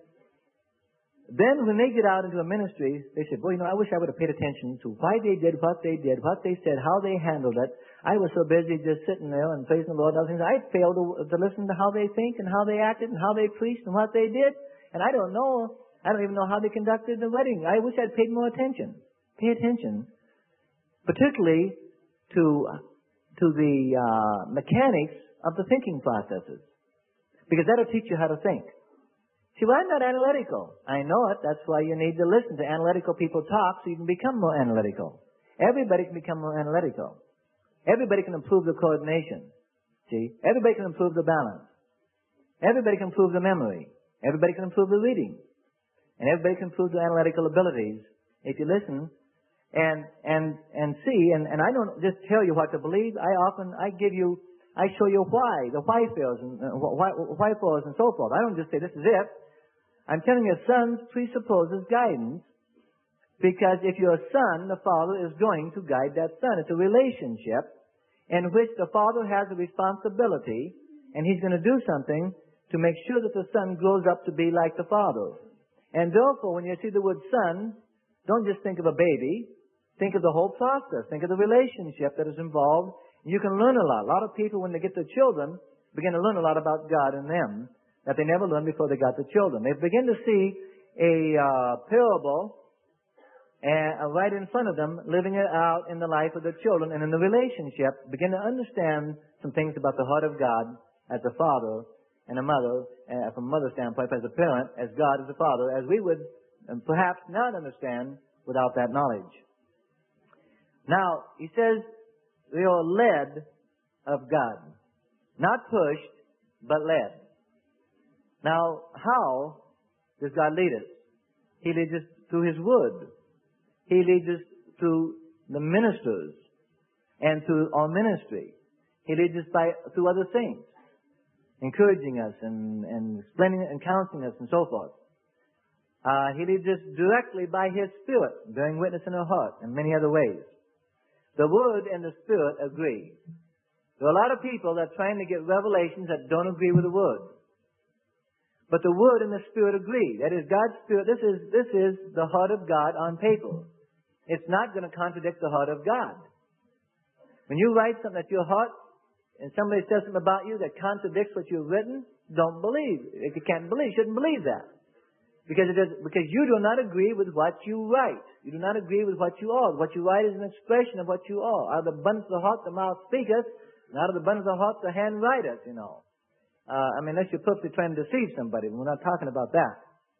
then when they get out into a ministry, they say, boy, you know, I wish I would have paid attention to why they did what they did, what they said, how they handled it. I was so busy just sitting there and praising the Lord and other things. I failed to, to listen to how they think and how they acted and how they preached and what they did. And I don't know, I don't even know how they conducted the wedding. I wish I'd paid more attention. Pay attention, particularly to, to the uh, mechanics of the thinking processes. Because that'll teach you how to think. See, well, I'm not analytical. I know it. That's why you need to listen to analytical people talk so you can become more analytical. Everybody can become more analytical. Everybody can improve the coordination. See? Everybody can improve the balance. Everybody can improve the memory. Everybody can improve the reading. And everybody can improve the analytical abilities if you listen and and and see. And, and I don't just tell you what to believe. I often, I give you, I show you why, the why fails and uh, why, why fails and so forth. I don't just say this is it. I'm telling you, sons presupposes guidance because if you're a son, the father is going to guide that son. It's a relationship in which the father has a responsibility and he's going to do something to make sure that the son grows up to be like the father. And therefore, when you see the word son, don't just think of a baby. Think of the whole process. Think of the relationship that is involved. You can learn a lot. A lot of people, when they get their children, begin to learn a lot about God in them that they never learned before they got the children. They begin to see a uh, parable and, uh, right in front of them, living it out in the life of their children and in the relationship, begin to understand some things about the heart of God as a father and a mother, uh, from a mother's standpoint, as a parent, as God as a father, as we would um, perhaps not understand without that knowledge. Now, he says, we are led of God. Not pushed, but led. Now, how does God lead us? He leads us through His Word. He leads us through the ministers and through our ministry. He leads us by through other things, encouraging us and, and explaining and counseling us and so forth. Uh, he leads us directly by His Spirit, bearing witness in our heart, and many other ways. The Word and the Spirit agree. There are a lot of people that are trying to get revelations that don't agree with the Word. But the Word and the Spirit agree. That is, God's Spirit, this is, this is the heart of God on paper. It's not going to contradict the heart of God. When you write something at your heart, and somebody says something about you that contradicts what you've written, don't believe. If you can't believe, you shouldn't believe that. Because it is, because you do not agree with what you write. You do not agree with what you are. What you write is an expression of what you are. Out of the abundance of the heart, the mouth speaketh, and out of the abundance of the heart, the hand writeth, you know. Uh, I mean, unless you're purposely trying to deceive somebody. We're not talking about that.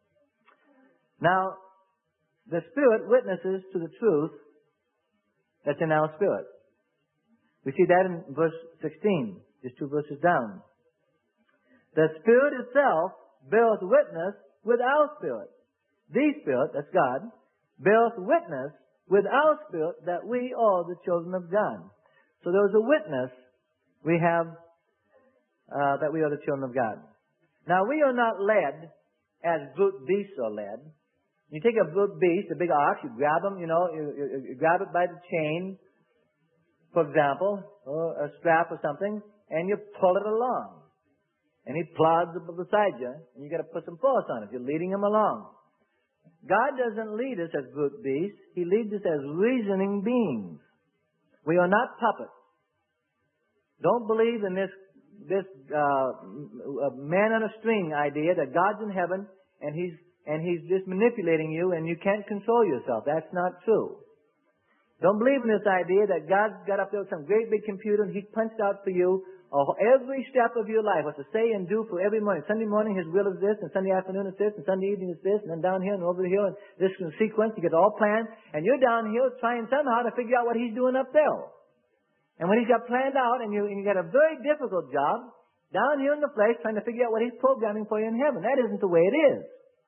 Now, the Spirit witnesses to the truth that's in our spirit. We see that in verse sixteen, just two verses down. The Spirit itself beareth witness with our spirit. The Spirit, that's God, beareth witness with our spirit that we are the children of God. So there is a witness we have uh, that we are the children of God. Now, we are not led as brute beasts are led. You take a brute beast, a big ox, you grab him, you know, you, you, you grab it by the chain, for example, or a strap or something, and you pull it along. And he plods beside you, and you got to put some force on it. You're leading him along. God doesn't lead us as brute beasts. He leads us as reasoning beings. We are not puppets. Don't believe in this this uh, man on a string idea that God's in heaven and he's and he's just manipulating you and you can't control yourself. That's not true. Don't believe in this idea that God got up there with some great big computer and he punched out for you every step of your life, what to say and do for every morning. Sunday morning, His will is this, and Sunday afternoon is this, and Sunday evening is this, and then down here and over here, and this in sequence, you get it all planned, and you're down here trying somehow to figure out what He's doing up there. And when He's got planned out, and you, and you got a very difficult job, down here in the flesh, trying to figure out what He's programming for you in heaven. That isn't the way it is.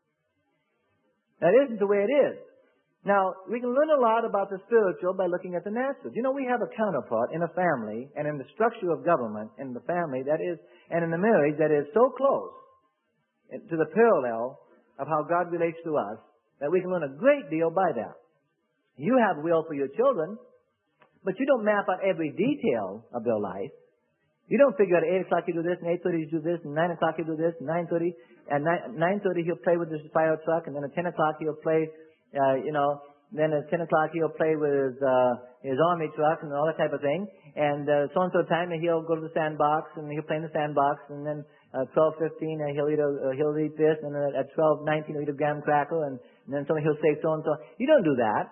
That isn't the way it is. Now, we can learn a lot about the spiritual by looking at the natural. You know, we have a counterpart in a family and in the structure of government in the family that is, and in the marriage that is so close to the parallel of how God relates to us that we can learn a great deal by that. You have will for your children, but you don't map out every detail of their life. You don't figure out at eight o'clock you do this, and eight thirty you do this, and nine o'clock you do this, and nine thirty, and nine thirty he'll play with this fire truck, and then at ten o'clock he'll play Uh, you know, then at ten o'clock he'll play with his, uh, his army truck and all that type of thing. And uh, so and so time he'll go to the sandbox and he'll play in the sandbox. And then uh, twelve fifteen uh, he'll eat a, uh, he'll eat this. And then at twelve nineteen he'll eat a graham cracker. And, and then so he'll say so and so. You don't do that.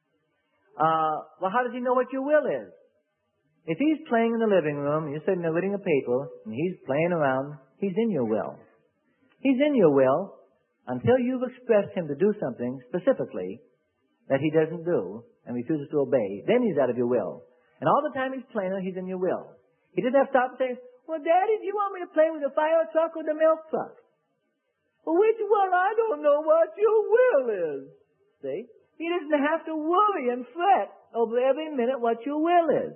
Uh, well, how does he know what your will is? If he's playing in the living room and you're sitting there reading a paper and he's playing around, he's in your will. He's in your will. Until you've expressed him to do something specifically that he doesn't do and refuses to obey, then he's out of your will. And all the time he's playing, he's in your will. He didn't have to stop and say, well, Daddy, do you want me to play with the fire truck or the milk truck? Well, which one? I don't know what your will is. See? He doesn't have to worry and fret over every minute what your will is.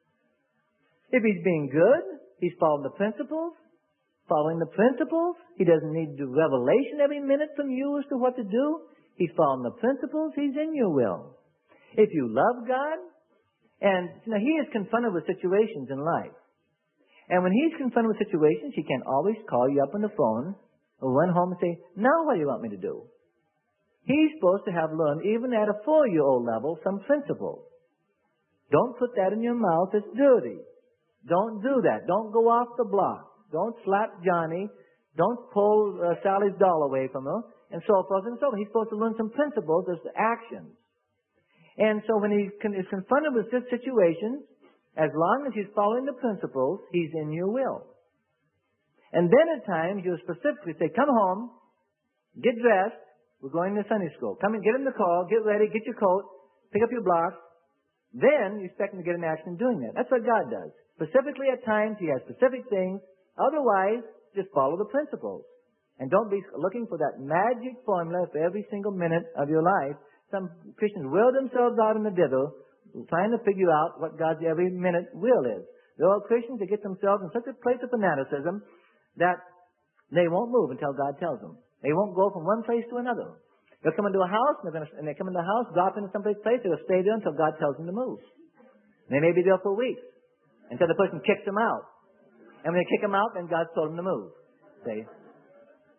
If he's being good, he's following the principles. Following the principles. He doesn't need the revelation every minute from you as to what to do. He's following the principles. He's in your will. If you love God, and you know, He is confronted with situations in life. And when He's confronted with situations, He can always call you up on the phone or run home and say, now what do you want me to do? He's supposed to have learned, even at a four-year-old level, some principles. Don't put that in your mouth. It's dirty. Don't do that. Don't go off the block. Don't slap Johnny. Don't pull uh, Sally's doll away from her, and so forth and so on. He's supposed to learn some principles as to actions. And so when he is confronted with this situation, as long as he's following the principles, he's in your will. And then at times you specifically say, come home, get dressed, we're going to Sunday school. Come and get in the car, get ready, get your coat, pick up your blocks. Then you expect him to get an action doing that. That's what God does. Specifically at times, He has specific things. Otherwise, just follow the principles. And don't be looking for that magic formula for every single minute of your life. Some Christians wear themselves out in the dither trying to figure out what God's every minute will is. There are Christians that get themselves in such a place of fanaticism that they won't move until God tells them. They won't go from one place to another. They'll come into a house, and, they're gonna, and they come into the house, drop into someplace place, they'll stay there until God tells them to move. And they may be there for weeks until the person kicks them out. And when they kick them out, then God's told them to move. See?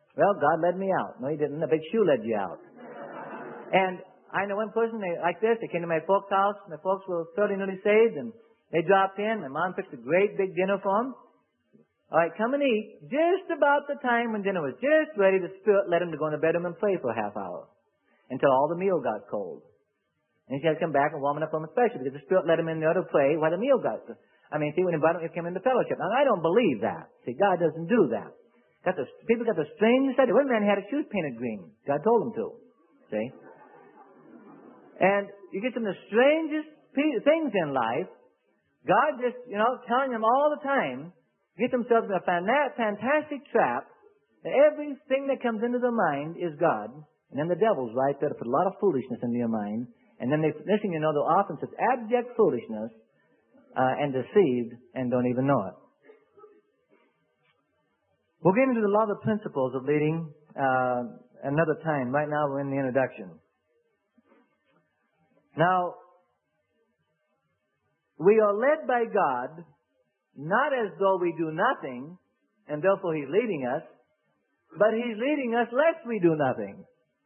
Well, God led me out. No, He didn't. A big shoe led you out. And I know one person they, like this. They came to my folks' house. My folks were fairly newly saved, and they dropped in. My mom fixed a great big dinner for them. All right, come and eat. Just about the time when dinner was just ready, the Spirit led him to go in the bedroom and pray for a half hour until all the meal got cold. And he had to come back and warm it up for him especially because the Spirit led him in there to pray while the meal got. I mean, see, when he brought him, he came into fellowship. Now, I don't believe that. See, God doesn't do that. Got the, people got the strangest idea. One man had his shoes painted green. God told him to. See? And you get some of the strangest things in life. God just, you know, telling them all the time, get themselves in a fantastic trap that everything that comes into their mind is God. And then the devil's right there to put a lot of foolishness into your mind. And then they, next thing you know, they're off into abject foolishness uh, and deceived and don't even know it. We'll get into the law of the principles of leading uh, another time. Right now we're in the introduction. Now, we are led by God not as though we do nothing, and therefore He's leading us, but He's leading us lest we do nothing.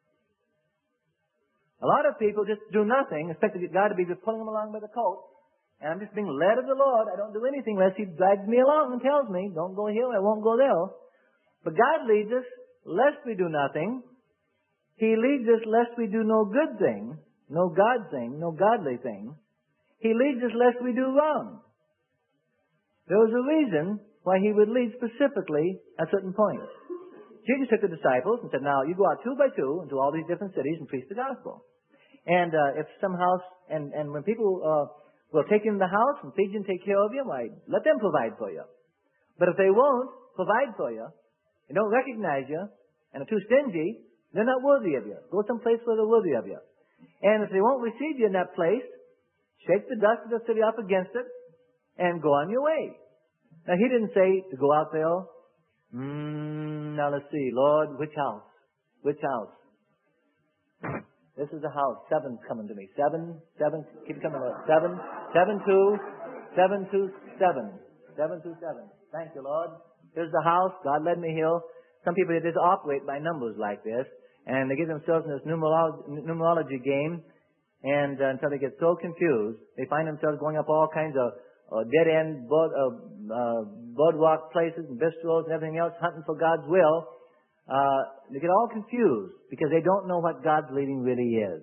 A lot of people just do nothing, expect God to be just pulling them along by the coat, and I'm just being led of the Lord. I don't do anything unless He drags me along and tells me, don't go here, I won't go there. But God leads us lest we do nothing. He leads us lest we do no good thing, no God thing, no godly thing. He leads us lest we do wrong. There was a reason why He would lead specifically at certain points. Jesus took the disciples and said, now, you go out two by two into all these different cities and preach the gospel. And uh, if some house, and, and when people uh, will take you in the house and feed you and take care of you, why, let them provide for you. But if they won't provide for you, and don't recognize you, and are too stingy, they're not worthy of you. Go someplace where they're worthy of you. And if they won't receive you in that place, shake the dust of the city up against it, and go on your way. Now, He didn't say to go out there, mm, now let's see, Lord, which house? Which house? This is the house. Seven's coming to me. Seven, seven, keep coming up. Seven, seven, two, seven, two, seven. Seven, two, seven. Thank you, Lord. Here's the house. God led me here. Some people, they just operate by numbers like this, and they get themselves in this numerology, numerology game, and uh, until they get so confused, they find themselves going up all kinds of uh, dead-end board, uh, uh, boardwalk places and bistros and everything else, hunting for God's will. Uh, they get all confused because they don't know what God's leading really is.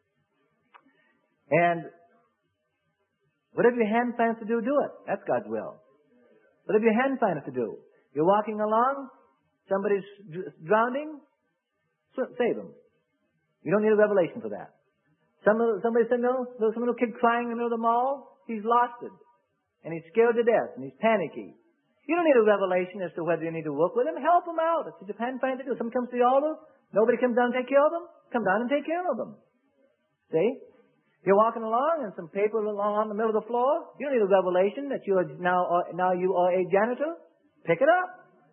And whatever your hand finds to do, do it. That's God's will. Whatever your hand finds to do. You're walking along, somebody's drowning, save them. You don't need a revelation for that. Some, somebody said, no, there's some little kid crying in the middle of the mall. He's lost it. And he's scared to death. And he's panicky. You don't need a revelation as to whether you need to work with him. Help him out. It's what you find to do. Someone comes to the altar. Nobody comes down and take care of them. Come down and take care of them. See? You're walking along and some paper along on the middle of the floor. You don't need a revelation that you are now, uh, now you are a janitor. Pick it up.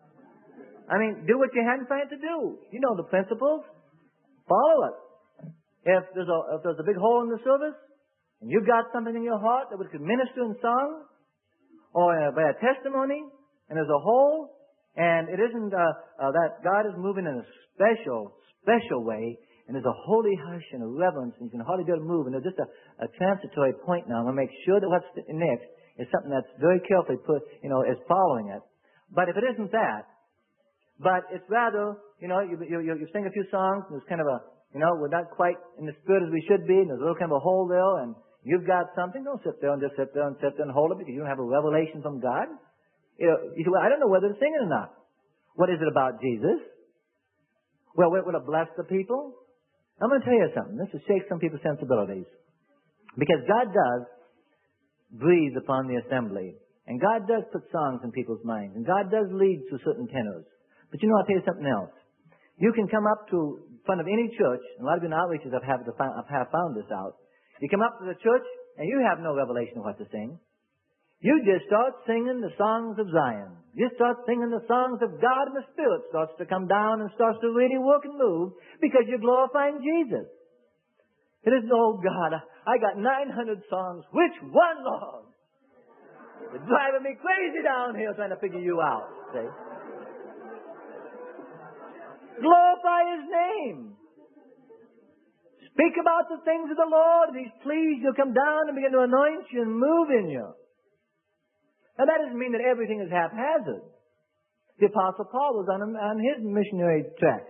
I mean, do what your hand finds to do. You know the principles. Follow it. If there's a, if there's a big hole in the service, and you've got something in your heart that we could minister in song, or uh, by a testimony, and there's a hole, and it isn't uh, uh, that God is moving in a special, special way, and there's a holy hush and a reverence, and you can hardly be able to move, and there's just a, a transitory point now. I'm going to make sure that what's next is something that's very carefully put, you know, is following it. But if it isn't that, but it's rather, you know, you, you, you sing a few songs, and there's kind of a, you know, we're not quite in the spirit as we should be, and there's a little kind of a hole there, and you've got something, don't sit there and just sit there and sit there and hold it because you don't have a revelation from God. You know, you say, well, I don't know whether to sing it or not. What is it about Jesus? Well, will it bless the people? I'm going to tell you something. This will shake some people's sensibilities. Because God does breathe upon the assembly. And God does put songs in people's minds. And God does lead to certain tenors. But you know, I'll tell you something else. You can come up to front of any church, and a lot of you in outreaches have, have, have found this out. You come up to the church, and you have no revelation of what to sing. You just start singing the songs of Zion. You start singing the songs of God, and the Spirit starts to come down and starts to really work and move because you're glorifying Jesus. It isn't, oh God, I got nine hundred songs. Which one, Lord? It's driving me crazy down here trying to figure you out. See? Glorify His name. Speak about the things of the Lord. If He's pleased, He'll come down and begin to anoint you and move in you. Now, that doesn't mean that everything is haphazard. The Apostle Paul was on, on his missionary track.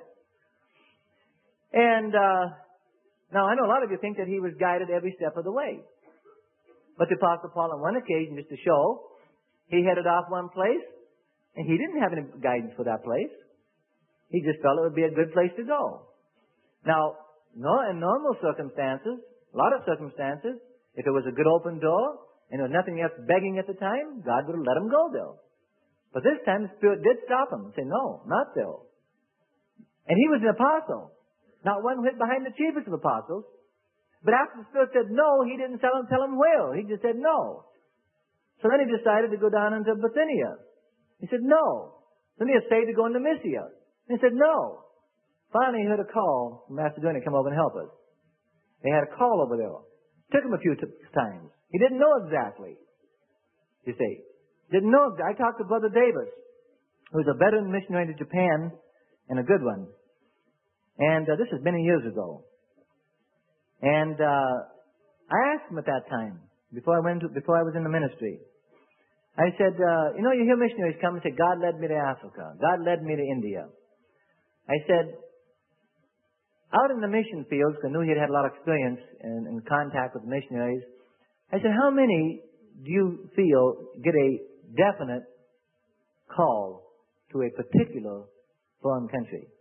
And uh, now, I know a lot of you think that he was guided every step of the way. But the Apostle Paul, on one occasion, just to show, he headed off one place, and he didn't have any guidance for that place. He just felt it would be a good place to go. Now, no, in normal circumstances, a lot of circumstances, if it was a good open door, and there was nothing else begging at the time, God would have let him go there. But this time, the Spirit did stop him and say, no, not so. And he was an apostle. Not one whit behind the chiefest of apostles. But after the Spirit said no, he didn't tell him, tell him where. He just said no. So then he decided to go down into Bithynia. He said no. Then he essayed to go into Mysia. He said no. Finally, he heard a call from Macedonia, come over and help us. They had a call over there. Took him a few t- times. He didn't know exactly. You see. Didn't know. I talked to Brother Davis, who's a veteran missionary to Japan, and a good one. And uh, this is many years ago. And uh, I asked him at that time, before I went to, before I was in the ministry, I said, uh, you know, you hear missionaries come and say, God led me to Africa. God led me to India. I said, out in the mission fields, because I knew he had had a lot of experience in, in contact with missionaries, I said, how many do you feel get a definite call to a particular foreign country?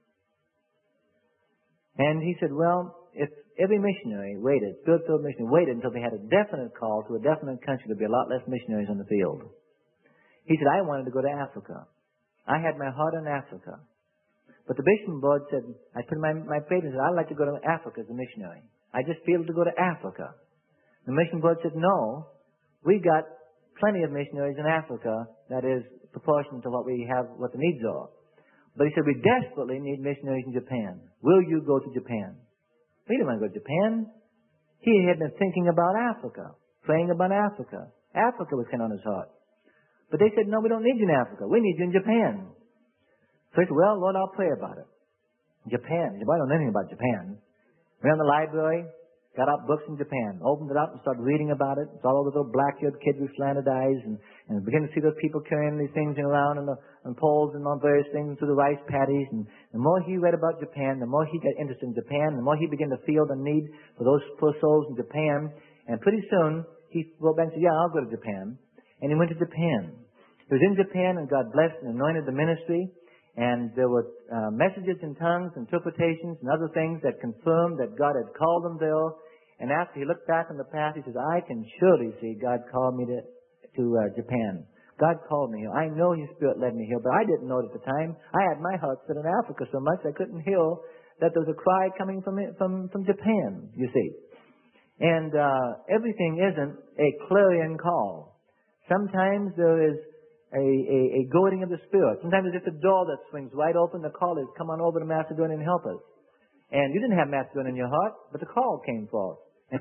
And he said, well, if every missionary waited, spirit-filled missionary waited until they had a definite call to a definite country, there'd be a lot less missionaries on the field. He said, I wanted to go to Africa. I had my heart on Africa. But the mission board said, I put my, my faith and said, I'd like to go to Africa as a missionary. I just feel to go to Africa. The mission board said, no, we got plenty of missionaries in Africa that is proportional to what we have, what the needs are. But he said, we desperately need missionaries in Japan. Will you go to Japan? We didn't want to go to Japan. He had been thinking about Africa, praying about Africa. Africa was kind of on his heart. But they said, no, we don't need you in Africa. We need you in Japan. So he said, well, Lord, I'll pray about it. Japan. He said, well, I don't know anything about Japan. Went in the library, got out books in Japan, opened it up and started reading about it. It's all over the little black-haired kids with slanted eyes, and, and began to see those people carrying these things around on, the, on poles and on various things through the rice paddies. And the more he read about Japan, the more he got interested in Japan, the more he began to feel the need for those poor souls in Japan. And pretty soon, he wrote back and said, yeah, I'll go to Japan. And he went to Japan. He was in Japan, and God blessed and anointed the ministry. And there were uh, messages in tongues, interpretations, and other things that confirmed that God had called them there. And after he looked back on the past, he says, I can surely see God called me to, to uh, Japan. God called me here. I know His Spirit led me here, but I didn't know it at the time. I had my heart set in Africa so much I couldn't hear that there was a cry coming from from, from Japan, you see. And uh, everything isn't a clarion call. Sometimes there is A, a, a goading of the Spirit. Sometimes it's just a door that swings right open. The call is, come on over to Macedonia and help us. And you didn't have Macedonia in your heart, but the call came forth. And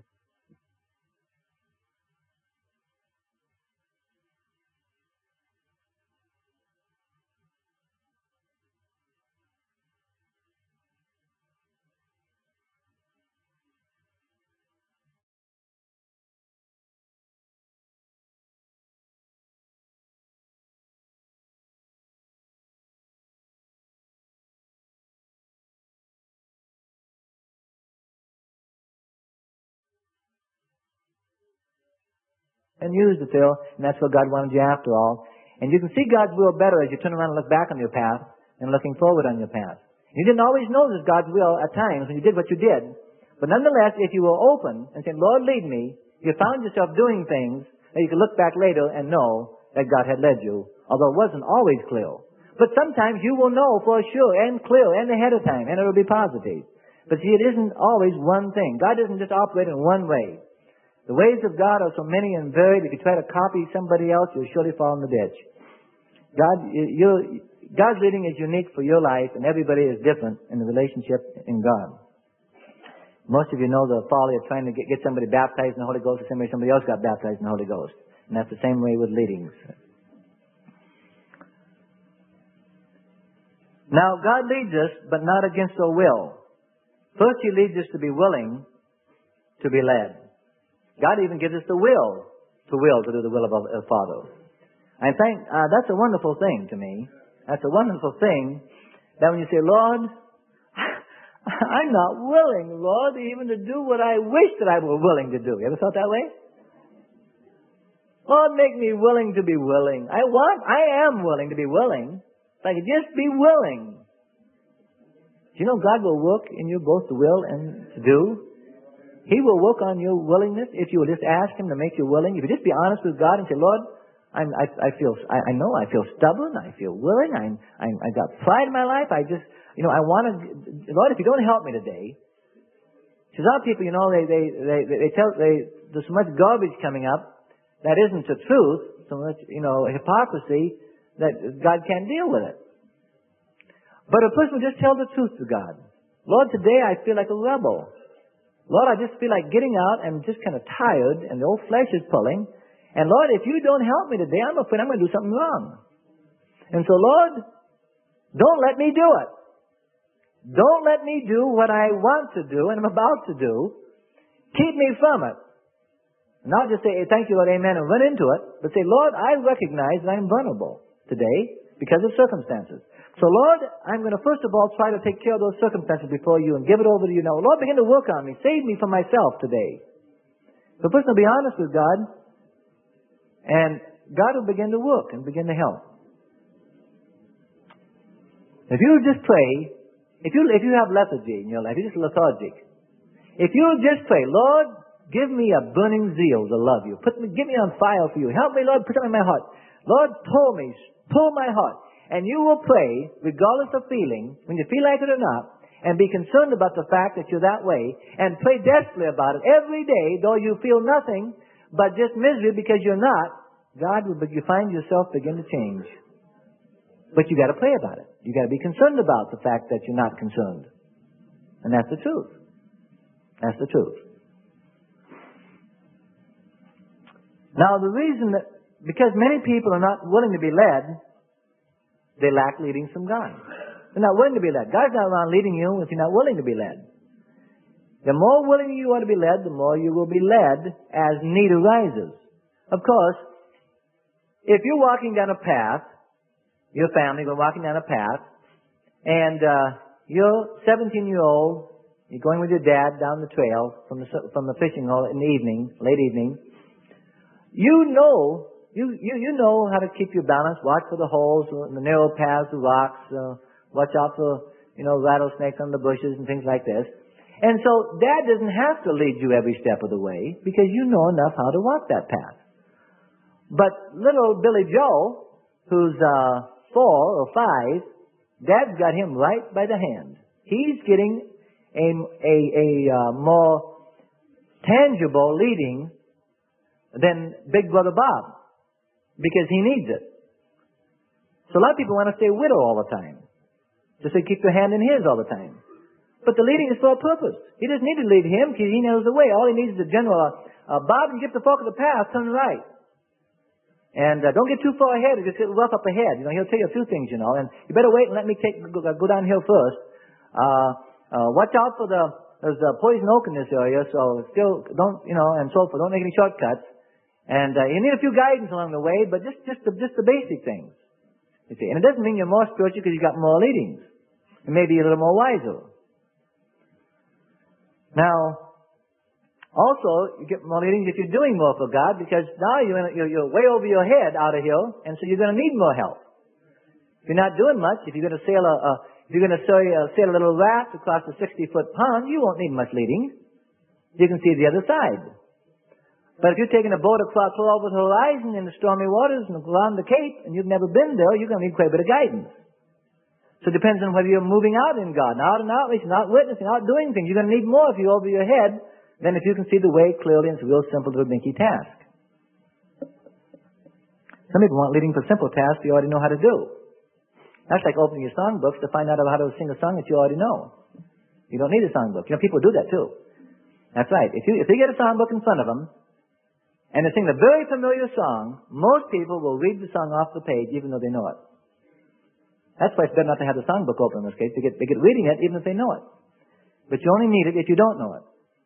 and use it, Phil. And that's what God wanted you after all. And you can see God's will better as you turn around and look back on your path and looking forward on your path. You didn't always know this was God's will at times when you did what you did. But nonetheless, if you were open and said, Lord, lead me, you found yourself doing things that you could look back later and know that God had led you, although it wasn't always clear. But sometimes you will know for sure and clear and ahead of time, and it will be positive. But see, it isn't always one thing. God doesn't just operate in one way. The ways of God are so many and varied. If you try to copy somebody else, you'll surely fall in the ditch. God, you're, God's leading is unique for your life, and everybody is different in the relationship in God. Most of you know the folly of trying to get, get somebody baptized in the Holy Ghost, or somebody, somebody else got baptized in the Holy Ghost. And that's the same way with leadings. Now, God leads us, but not against our will. First, He leads us to be willing to be led. God even gives us the will to will to do the will of our Father. I think uh, that's a wonderful thing to me. That's a wonderful thing that when you say, Lord, I'm not willing, Lord, even to do what I wish that I were willing to do. You ever felt that way? Lord, make me willing to be willing. I want, I am willing to be willing. If I could just be willing. Do you know God will work in you both to will and to do? He will work on your willingness if you will just ask Him to make you willing. If you just be honest with God and say, Lord, I'm, I, I feel, I, I know I feel stubborn. I feel willing. I'm, I'm, I got pride in my life. I just, you know, I want to, Lord, if you don't help me today. Because a lot of people, you know, they, they, they, they tell, they, there's so much garbage coming up that isn't the truth, so much, you know, hypocrisy that God can't deal with it. But a person will just tell the truth to God. Lord, today I feel like a rebel. Lord, I just feel like getting out and just kind of tired and the old flesh is pulling. And Lord, if you don't help me today, I'm afraid I'm going to do something wrong. And so Lord, don't let me do it. Don't let me do what I want to do and I'm about to do. Keep me from it. Not just say, hey, thank you, Lord, amen, and run into it, but say, Lord, I recognize that I'm vulnerable today because of circumstances. So, Lord, I'm going to first of all try to take care of those circumstances before you and give it over to you now. Lord, begin to work on me. Save me from myself today. The person will be honest with God, and God will begin to work and begin to help. If you just pray, if you if you have lethargy in your life, you're just lethargic. If you just pray, Lord, give me a burning zeal to love you. Put me, get me on fire for you. Help me, Lord, put something in my heart. Lord, pull me, pull my heart. And you will pray, regardless of feeling, when you feel like it or not, and be concerned about the fact that you're that way, and pray desperately about it every day, though you feel nothing but just misery because you're not. God will, you find yourself begin to change. But you got to pray about it. You got to be concerned about the fact that you're not concerned. And that's the truth. That's the truth. Now, the reason that, because many people are not willing to be led, they lack leadings from God. They're not willing to be led. God's not around leading you if you're not willing to be led. The more willing you are to be led, the more you will be led as need arises. Of course, if you're walking down a path, your family, we're walking down a path, and uh, you're seventeen-year-old, you're going with your dad down the trail from the, from the fishing hole in the evening, late evening, you know You, you, you know how to keep your balance. Watch for the holes, the narrow paths, the rocks. Uh, watch out for, you know, rattlesnakes on the bushes and things like this. And so Dad doesn't have to lead you every step of the way because you know enough how to walk that path. But little Billy Joe, who's uh, four or five, Dad's got him right by the hand. He's getting a, a, a uh, more tangible leading than Big Brother Bob. Because he needs it. So a lot of people want to stay widow all the time. Just say keep your hand in his all the time. But the leading is for a purpose. He doesn't need to lead him because he knows the way. All he needs is a general, uh, uh, Bob, you get the fork of the path, turn right. And uh, don't get too far ahead. Just get rough up ahead. You know, he'll tell you a few things, you know. And you better wait and let me take go, go downhill first. Uh, uh, watch out for the, there's a poison oak in this area, so still don't, you know, and so forth. Don't make any shortcuts. And uh, you need a few guidance along the way, but just just the, just the basic things. You see, and it doesn't mean you're more spiritual because you got more leadings. You may be a little more wiser. Now, also, you get more leadings if you're doing more for God because now you're, you're, you're way over your head out of here, and so you're going to need more help. If you're not doing much, if you're going to sail a, a if you're going to sail a, sail a little raft across a sixty-foot pond, you won't need much leading. You can see the other side. But if you're taking a boat across over the horizon in the stormy waters and around the Cape, and you've never been there, you're going to need quite a bit of guidance. So it depends on whether you're moving out in God, out and outreach, not witnessing, out doing things. You're going to need more if you're over your head than if you can see the way clearly and it's a real simple little dinky task. Some people want leading for simple tasks you already know how to do. That's like opening your songbooks to find out how to sing a song that you already know. You don't need a songbook. You know, people do that too. That's right. If you if you get a songbook in front of them, and they sing a very familiar song, most people will read the song off the page even though they know it. That's why it's better not to have the songbook open in this case. They get, they get reading it even if they know it. But you only need it if you don't know it.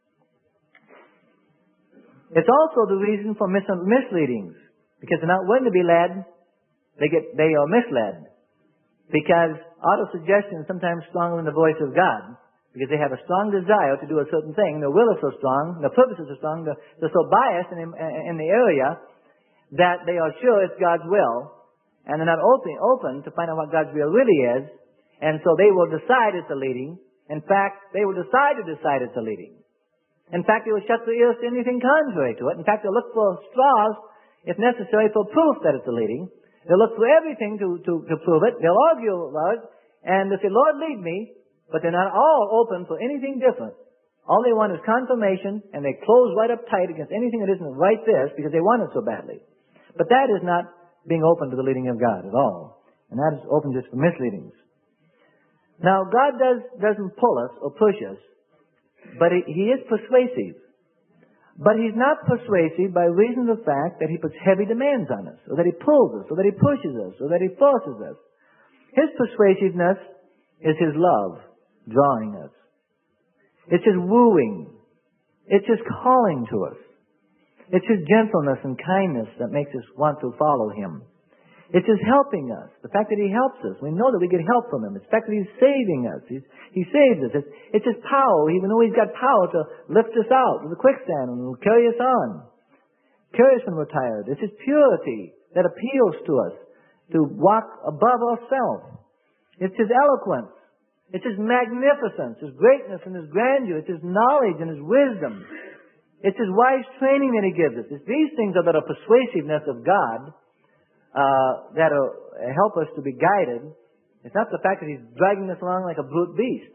It's also the reason for mis- misleadings. Because they're not willing to be led, they get they are misled. Because auto-suggestion is sometimes stronger than the voice of God. Because they have a strong desire to do a certain thing. Their will is so strong, their purpose is so strong, they're, they're so biased in, in the area that they are sure it's God's will. And they're not open, open to find out what God's will really is. And so they will decide it's a leading. In fact, they will decide to decide it's a leading. In fact, they will shut their ears to anything contrary to it. In fact, they'll look for straws, if necessary, for proof that it's a leading. They'll look for everything to, to, to prove it. They'll argue about it. And they'll say, Lord, lead me. But they're not all open for anything different. All they want is confirmation, and they close right up tight against anything that isn't right this because they want it so badly. But that is not being open to the leading of God at all. And that is open just for misleadings. Now, God does, doesn't pull us or push us, but He, he is persuasive. But He's not persuasive by reason of the fact that He puts heavy demands on us, or that He pulls us, or that He pushes us, or that He forces us. His persuasiveness is His love drawing us. It's His wooing. It's His calling to us. It's His gentleness and kindness that makes us want to follow Him. It's His helping us. The fact that He helps us. We know that we get help from Him. It's the fact that He's saving us. He's, he saves us. It's, it's His power. Even though He's got power to lift us out of the quicksand and carry us on. Carry us when we're tired. It's His purity that appeals to us to walk above ourselves. It's His eloquence. It's His magnificence, His greatness and His grandeur. It's His knowledge and His wisdom. It's His wise training that He gives us. It's these things that are persuasiveness of God uh, that are, help us to be guided. It's not the fact that He's dragging us along like a brute beast.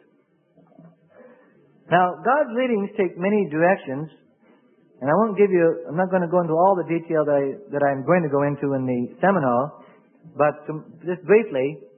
Now, God's leadings take many directions, and I won't give you, I'm not going to go into all the detail that, I, that I'm going to go into in the seminar, but to, just briefly,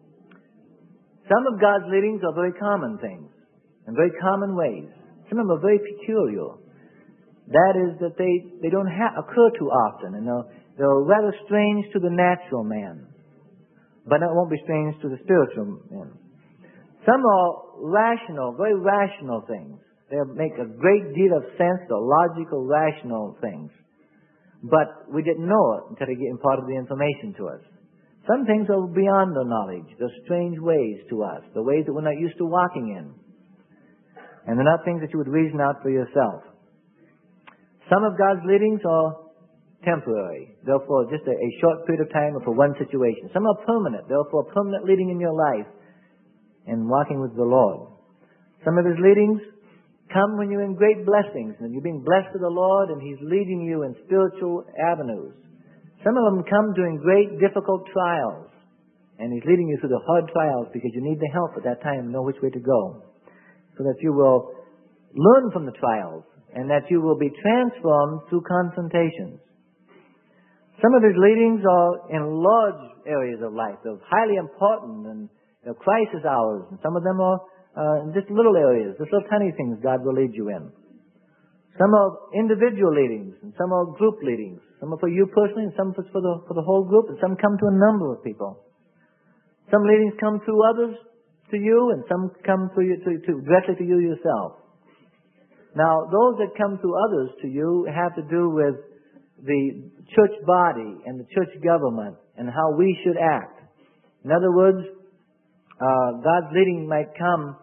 some of God's leadings are very common things, in very common ways. Some of them are very peculiar. That is that they, they don't ha- occur too often, and they're, they're rather strange to the natural man. But it won't be strange to the spiritual man. Some are rational, very rational things. They make a great deal of sense. They're logical, rational things. But we didn't know it until they get imparted the information to us. Some things are beyond our knowledge. They're strange ways to us. They're ways that we're not used to walking in. And they're not things that you would reason out for yourself. Some of God's leadings are temporary. Therefore, just a, a short period of time or for one situation. Some are permanent. Therefore, permanent leading in your life and walking with the Lord. Some of His leadings come when you're in great blessings and you're being blessed with the Lord and He's leading you in spiritual avenues. Some of them come during great difficult trials and He's leading you through the hard trials because you need the help at that time and know which way to go. So that you will learn from the trials and that you will be transformed through confrontations. Some of His leadings are in large areas of life. They're highly important and they're crisis hours. And some of them are uh, in just little areas, just little tiny things God will lead you in. Some are individual leadings and some are group leadings. Some are for you personally and some are for the, for the whole group, and some come to a number of people. Some leadings come through others to you and some come through you, to, to, directly to you yourself. Now, those that come through others to you have to do with the church body and the church government and how we should act. In other words, uh, God's leading might come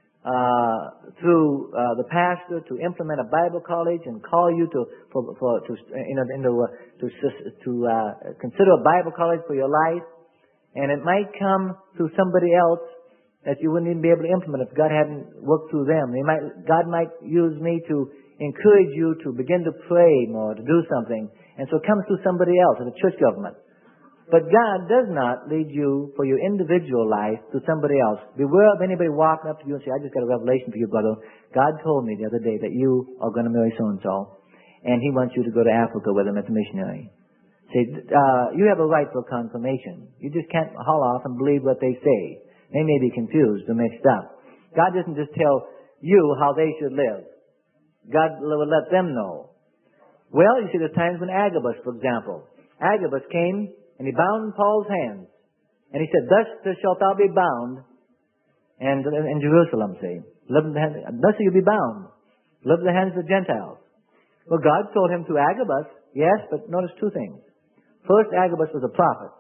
uh, through uh, the pastor to implement a Bible college and call you to for, for to you know into, uh, to to uh, consider a Bible college for your life, and it might come through somebody else that you wouldn't even be able to implement if God hadn't worked through them. They might, God might use me to encourage you to begin to pray more, to do something. And so it comes through somebody else, or the church government. But God does not lead you for your individual life to somebody else. Beware of anybody walking up to you and say, I just got a revelation for you, brother. God told me the other day that you are going to marry so-and-so, and He wants you to go to Africa with Him as a missionary. Say, uh, you have a right for confirmation. You just can't haul off and believe what they say. They may be confused or mixed up. God doesn't just tell you how they should live. God will let them know. Well, you see, there's times when Agabus, for example, Agabus came and he bound Paul's hands And he said, thus shalt thou be bound. And in Jerusalem, see, live in the hand, thus shall you be bound. Live in the hands of the Gentiles. Well, God told him to Agabus, yes, but notice two things. First, Agabus was a prophet.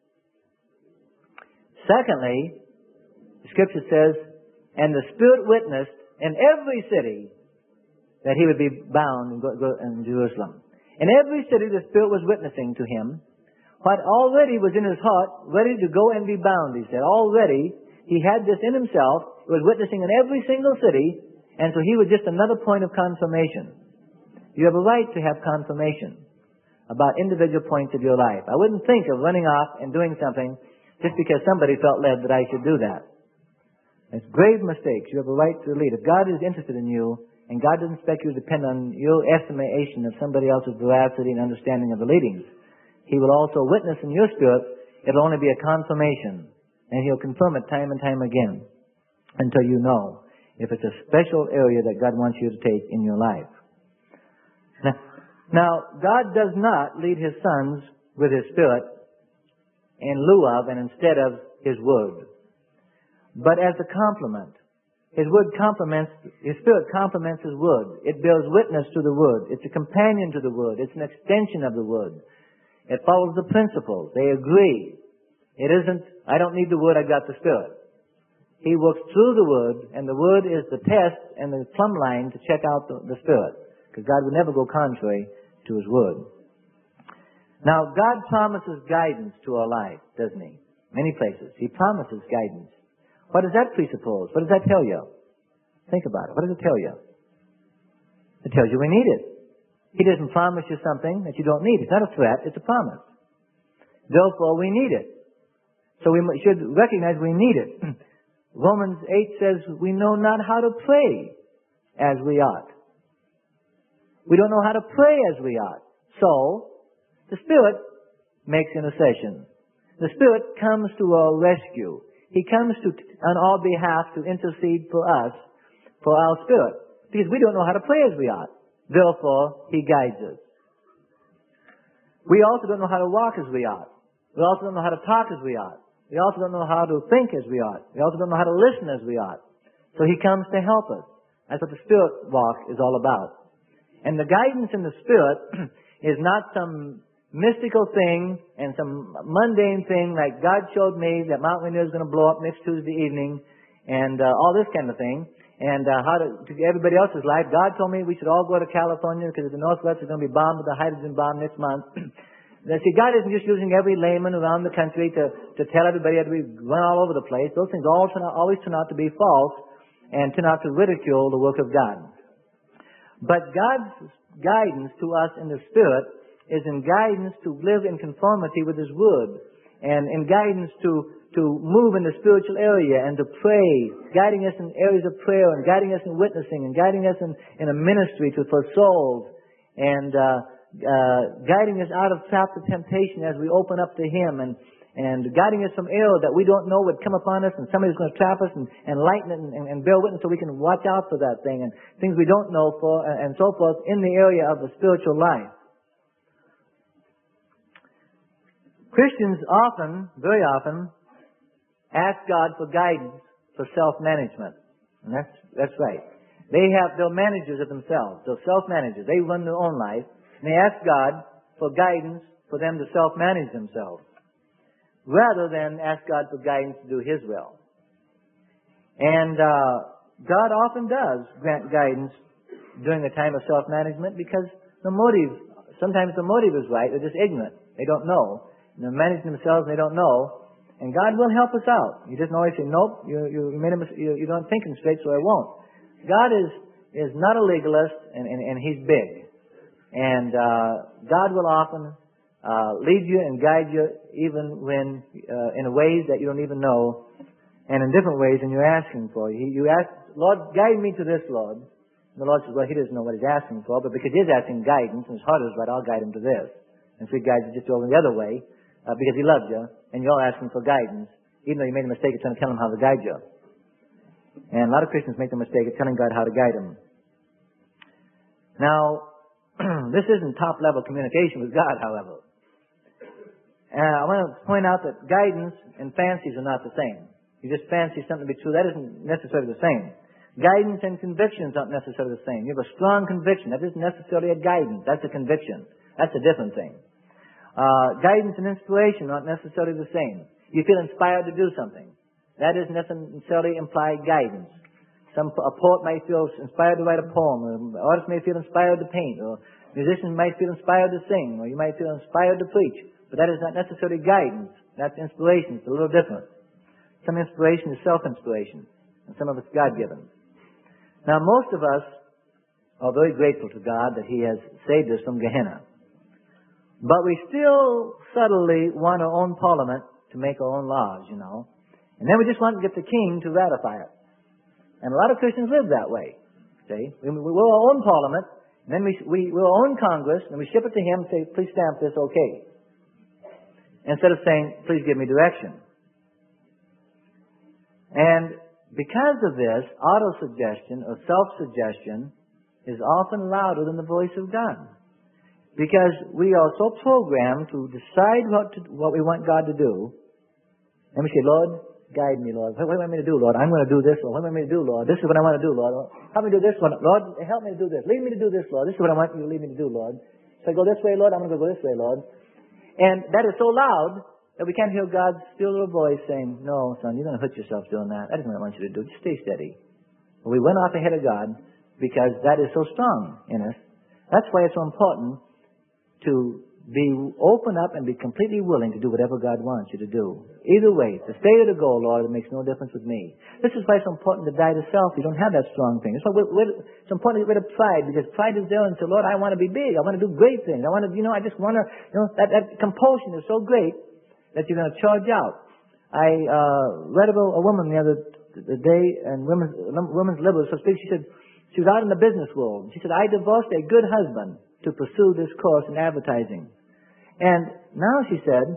Secondly, the Scripture says, and the Spirit witnessed in every city that he would be bound in, in Jerusalem. In every city the Spirit was witnessing to him. What already was in his heart, ready to go and be bound, he said. Already, he had this in himself. He was witnessing in every single city, and so he was just another point of confirmation. You have a right to have confirmation about individual points of your life. I wouldn't think of running off and doing something just because somebody felt led that I should do that. It's grave mistakes. You have a right to lead. If God is interested in you, and God doesn't expect you to depend on your estimation of somebody else's veracity and understanding of the leadings, He will also witness in your spirit. It'll only be a confirmation. And He'll confirm it time and time again until you know if it's a special area that God wants you to take in your life. Now, now God does not lead His sons with His Spirit in lieu of and instead of His Word, but as a complement. His Word complements, His Spirit complements His Word. It bears witness to the Word. It's a companion to the Word. It's an extension of the Word. It follows the principles. They agree. It isn't, I don't need the Word, I got the Spirit. He works through the Word, and the Word is the test and the plumb line to check out the, the Spirit. Because God would never go contrary to His Word. Now, God promises guidance to our life, doesn't He? Many places. He promises guidance. What does that presuppose? What does that tell you? Think about it. What does it tell you? It tells you we need it. He doesn't promise you something that you don't need. It's not a threat. It's a promise. Therefore, we need it. So we should recognize we need it. Romans eight says we know not how to pray as we ought. We don't know how to pray as we ought. So, the Spirit makes intercession. The Spirit comes to our rescue. He comes to, on our behalf to intercede for us, for our spirit. Because we don't know how to pray as we ought. Therefore, He guides us. We also don't know how to walk as we ought. We also don't know how to talk as we ought. We also don't know how to think as we ought. We also don't know how to listen as we ought. So He comes to help us. That's what the Spirit walk is all about. And the guidance in the Spirit is not some mystical thing and some mundane thing like God showed me that Mount Rainier is going to blow up next Tuesday evening and uh, all this kind of thing. And uh, how to, to everybody else's life. God told me we should all go to California because the Northwest is going to be bombed with a hydrogen bomb next month. Now, see, God isn't just using every layman around the country to, to tell everybody how to be run all over the place. Those things all turn out, always turn out to be false and turn out to ridicule the work of God. But God's guidance to us in the Spirit is in guidance to live in conformity with His Word, and in guidance to, to move in the spiritual area and to pray, guiding us in areas of prayer and guiding us in witnessing and guiding us in, in a ministry to for souls and uh, uh, guiding us out of traps of temptation as we open up to Him and, and guiding us from error that we don't know would come upon us and somebody's going to trap us and, and lighten it and, and, and bear witness so we can watch out for that thing and things we don't know for and so forth in the area of the spiritual life. Christians often, very often, ask God for guidance for self-management. And that's, that's right. They have, they're managers of themselves. They're self-managers. They run their own life. And they ask God for guidance for them to self-manage themselves, rather than ask God for guidance to do His will. And uh, God often does grant guidance during a time of self-management because the motive, sometimes the motive is right. They're just ignorant. They don't know. They're managing themselves and they don't know. And God will help us out. He doesn't always say, nope, you, you, made a mis- you, you don't think him straight, so I won't. God is, is not a legalist, and, and, and He's big. And uh, God will often uh, lead you and guide you even when uh, in ways that you don't even know, and in different ways than you're asking for. He, you ask, Lord, guide me to this, Lord. And the Lord says, well, He doesn't know what He's asking for, but because He's asking guidance, and His heart is right, I'll guide Him to this. And so He guides you just over the other way, Uh, because He loves you, and you're asking for guidance, even though you made a mistake of trying to tell Him how to guide you. And a lot of Christians make the mistake of telling God how to guide Him. Now, this isn't top-level communication with God, however. uh, I want to point out that guidance and fancies are not the same. You just fancy something to be true. That isn't necessarily the same. Guidance and convictions aren't necessarily the same. You have a strong conviction. That isn't necessarily a guidance. That's a conviction. That's a different thing. Uh, guidance and inspiration aren't necessarily the same. You feel inspired to do something. That doesn't necessarily imply guidance. Some, a poet might feel inspired to write a poem. An artist may feel inspired to paint. Or musicians might feel inspired to sing. Or you might feel inspired to preach. But that is not necessarily guidance. That's inspiration. It's a little different. Some inspiration is self-inspiration. And some of it's God-given. Now, most of us are very grateful to God that He has saved us from Gehenna. But we still subtly want our own parliament to make our own laws, you know. And then we just want to get the king to ratify it. And a lot of Christians live that way. See? We, we're our own parliament, and then we, we, we're our own Congress, and we ship it to him and say, please stamp this okay. Instead of saying, please give me direction. And because of this, auto-suggestion or self-suggestion is often louder than the voice of God. Because we are so programmed to decide what, to, what we want God to do. And we say, Lord, guide me, Lord. What do you want me to do, Lord? I'm going to do this, Lord. What do you want me to do, Lord? This is what I want to do, Lord. Help me do this one. Lord, help me to do this. Lead me to do this, Lord. This is what I want you to lead me to do, Lord. So I go this way, Lord. I'm going to go this way, Lord. And that is so loud that we can't hear God's still little voice saying, no, son, you're going to hurt yourself doing that. That isn't what I want you to do. Just stay steady. But we went off ahead of God because that is so strong in us. That's why it's so important to be open up and be completely willing to do whatever God wants you to do. Either way, to stay or to go, Lord, it makes no difference with me. This is why it's so important to die to self. You don't have that strong thing. It's, why we're, we're, it's important to get rid of pride, because pride is there and say, Lord, I want to be big. I want to do great things. I want to, you know, I just want to, you know, that, that compulsion is so great that you're going to charge out. I uh, read about a woman the other the day, and women's, women's liberal, so to speak. She said, she was out in the business world. She said, I divorced a good husband to pursue this course in advertising. And now she said,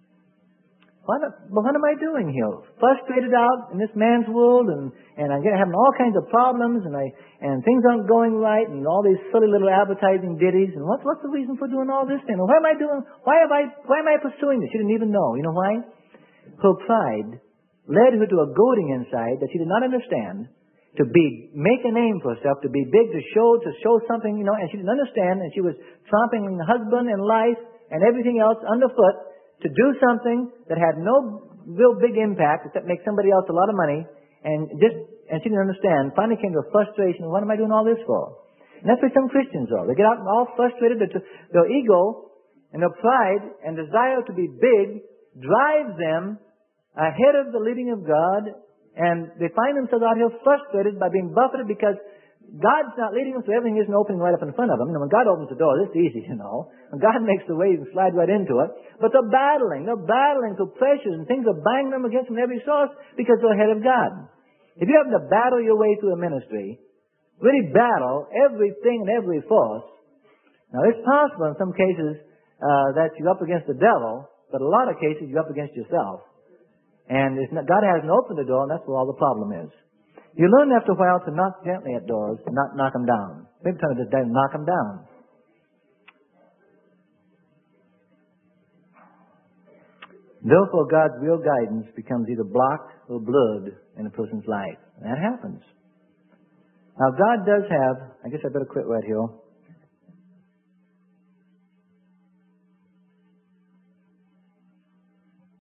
what, well, what am I doing here? Frustrated out in this man's world, and, and I'm having all kinds of problems, and I and things aren't going right, and all these silly little advertising ditties, and what, what's the reason for doing all this thing? And why am I doing, why have I, why am I pursuing this? She didn't even know. You know why? Her pride led her to a goading inside that she did not understand, to be, make a name for herself, to be big, to show, to show something, you know, and she didn't understand, and she was tromping the husband and life and everything else underfoot to do something that had no real big impact except make somebody else a lot of money, and just, and she didn't understand. Finally came to a frustration, what am I doing all this for? And that's where some Christians are. They get out and all frustrated. Their, their ego and their pride and desire to be big drives them ahead of the leading of God, and they find themselves out here frustrated by being buffeted because God's not leading them, so everything isn't opening right up in front of them. You know, when God opens the door, it's easy, you know. When God makes the way, you can slide right into it. But they're battling. They're battling through pressures, and things are banging them against from every source because they're ahead of God. If you happen to battle your way through a ministry, really battle everything and every force, now it's possible in some cases uh, that you're up against the devil, but in a lot of cases you're up against yourself. And it's not, God hasn't opened the door, and that's where all the problem is. You learn after a while to knock gently at doors and not knock them down. Maybe trying to just knock them down. Therefore, God's real guidance becomes either blocked or blurred in a person's life. And that happens. Now, God does have, I guess I better quit right here.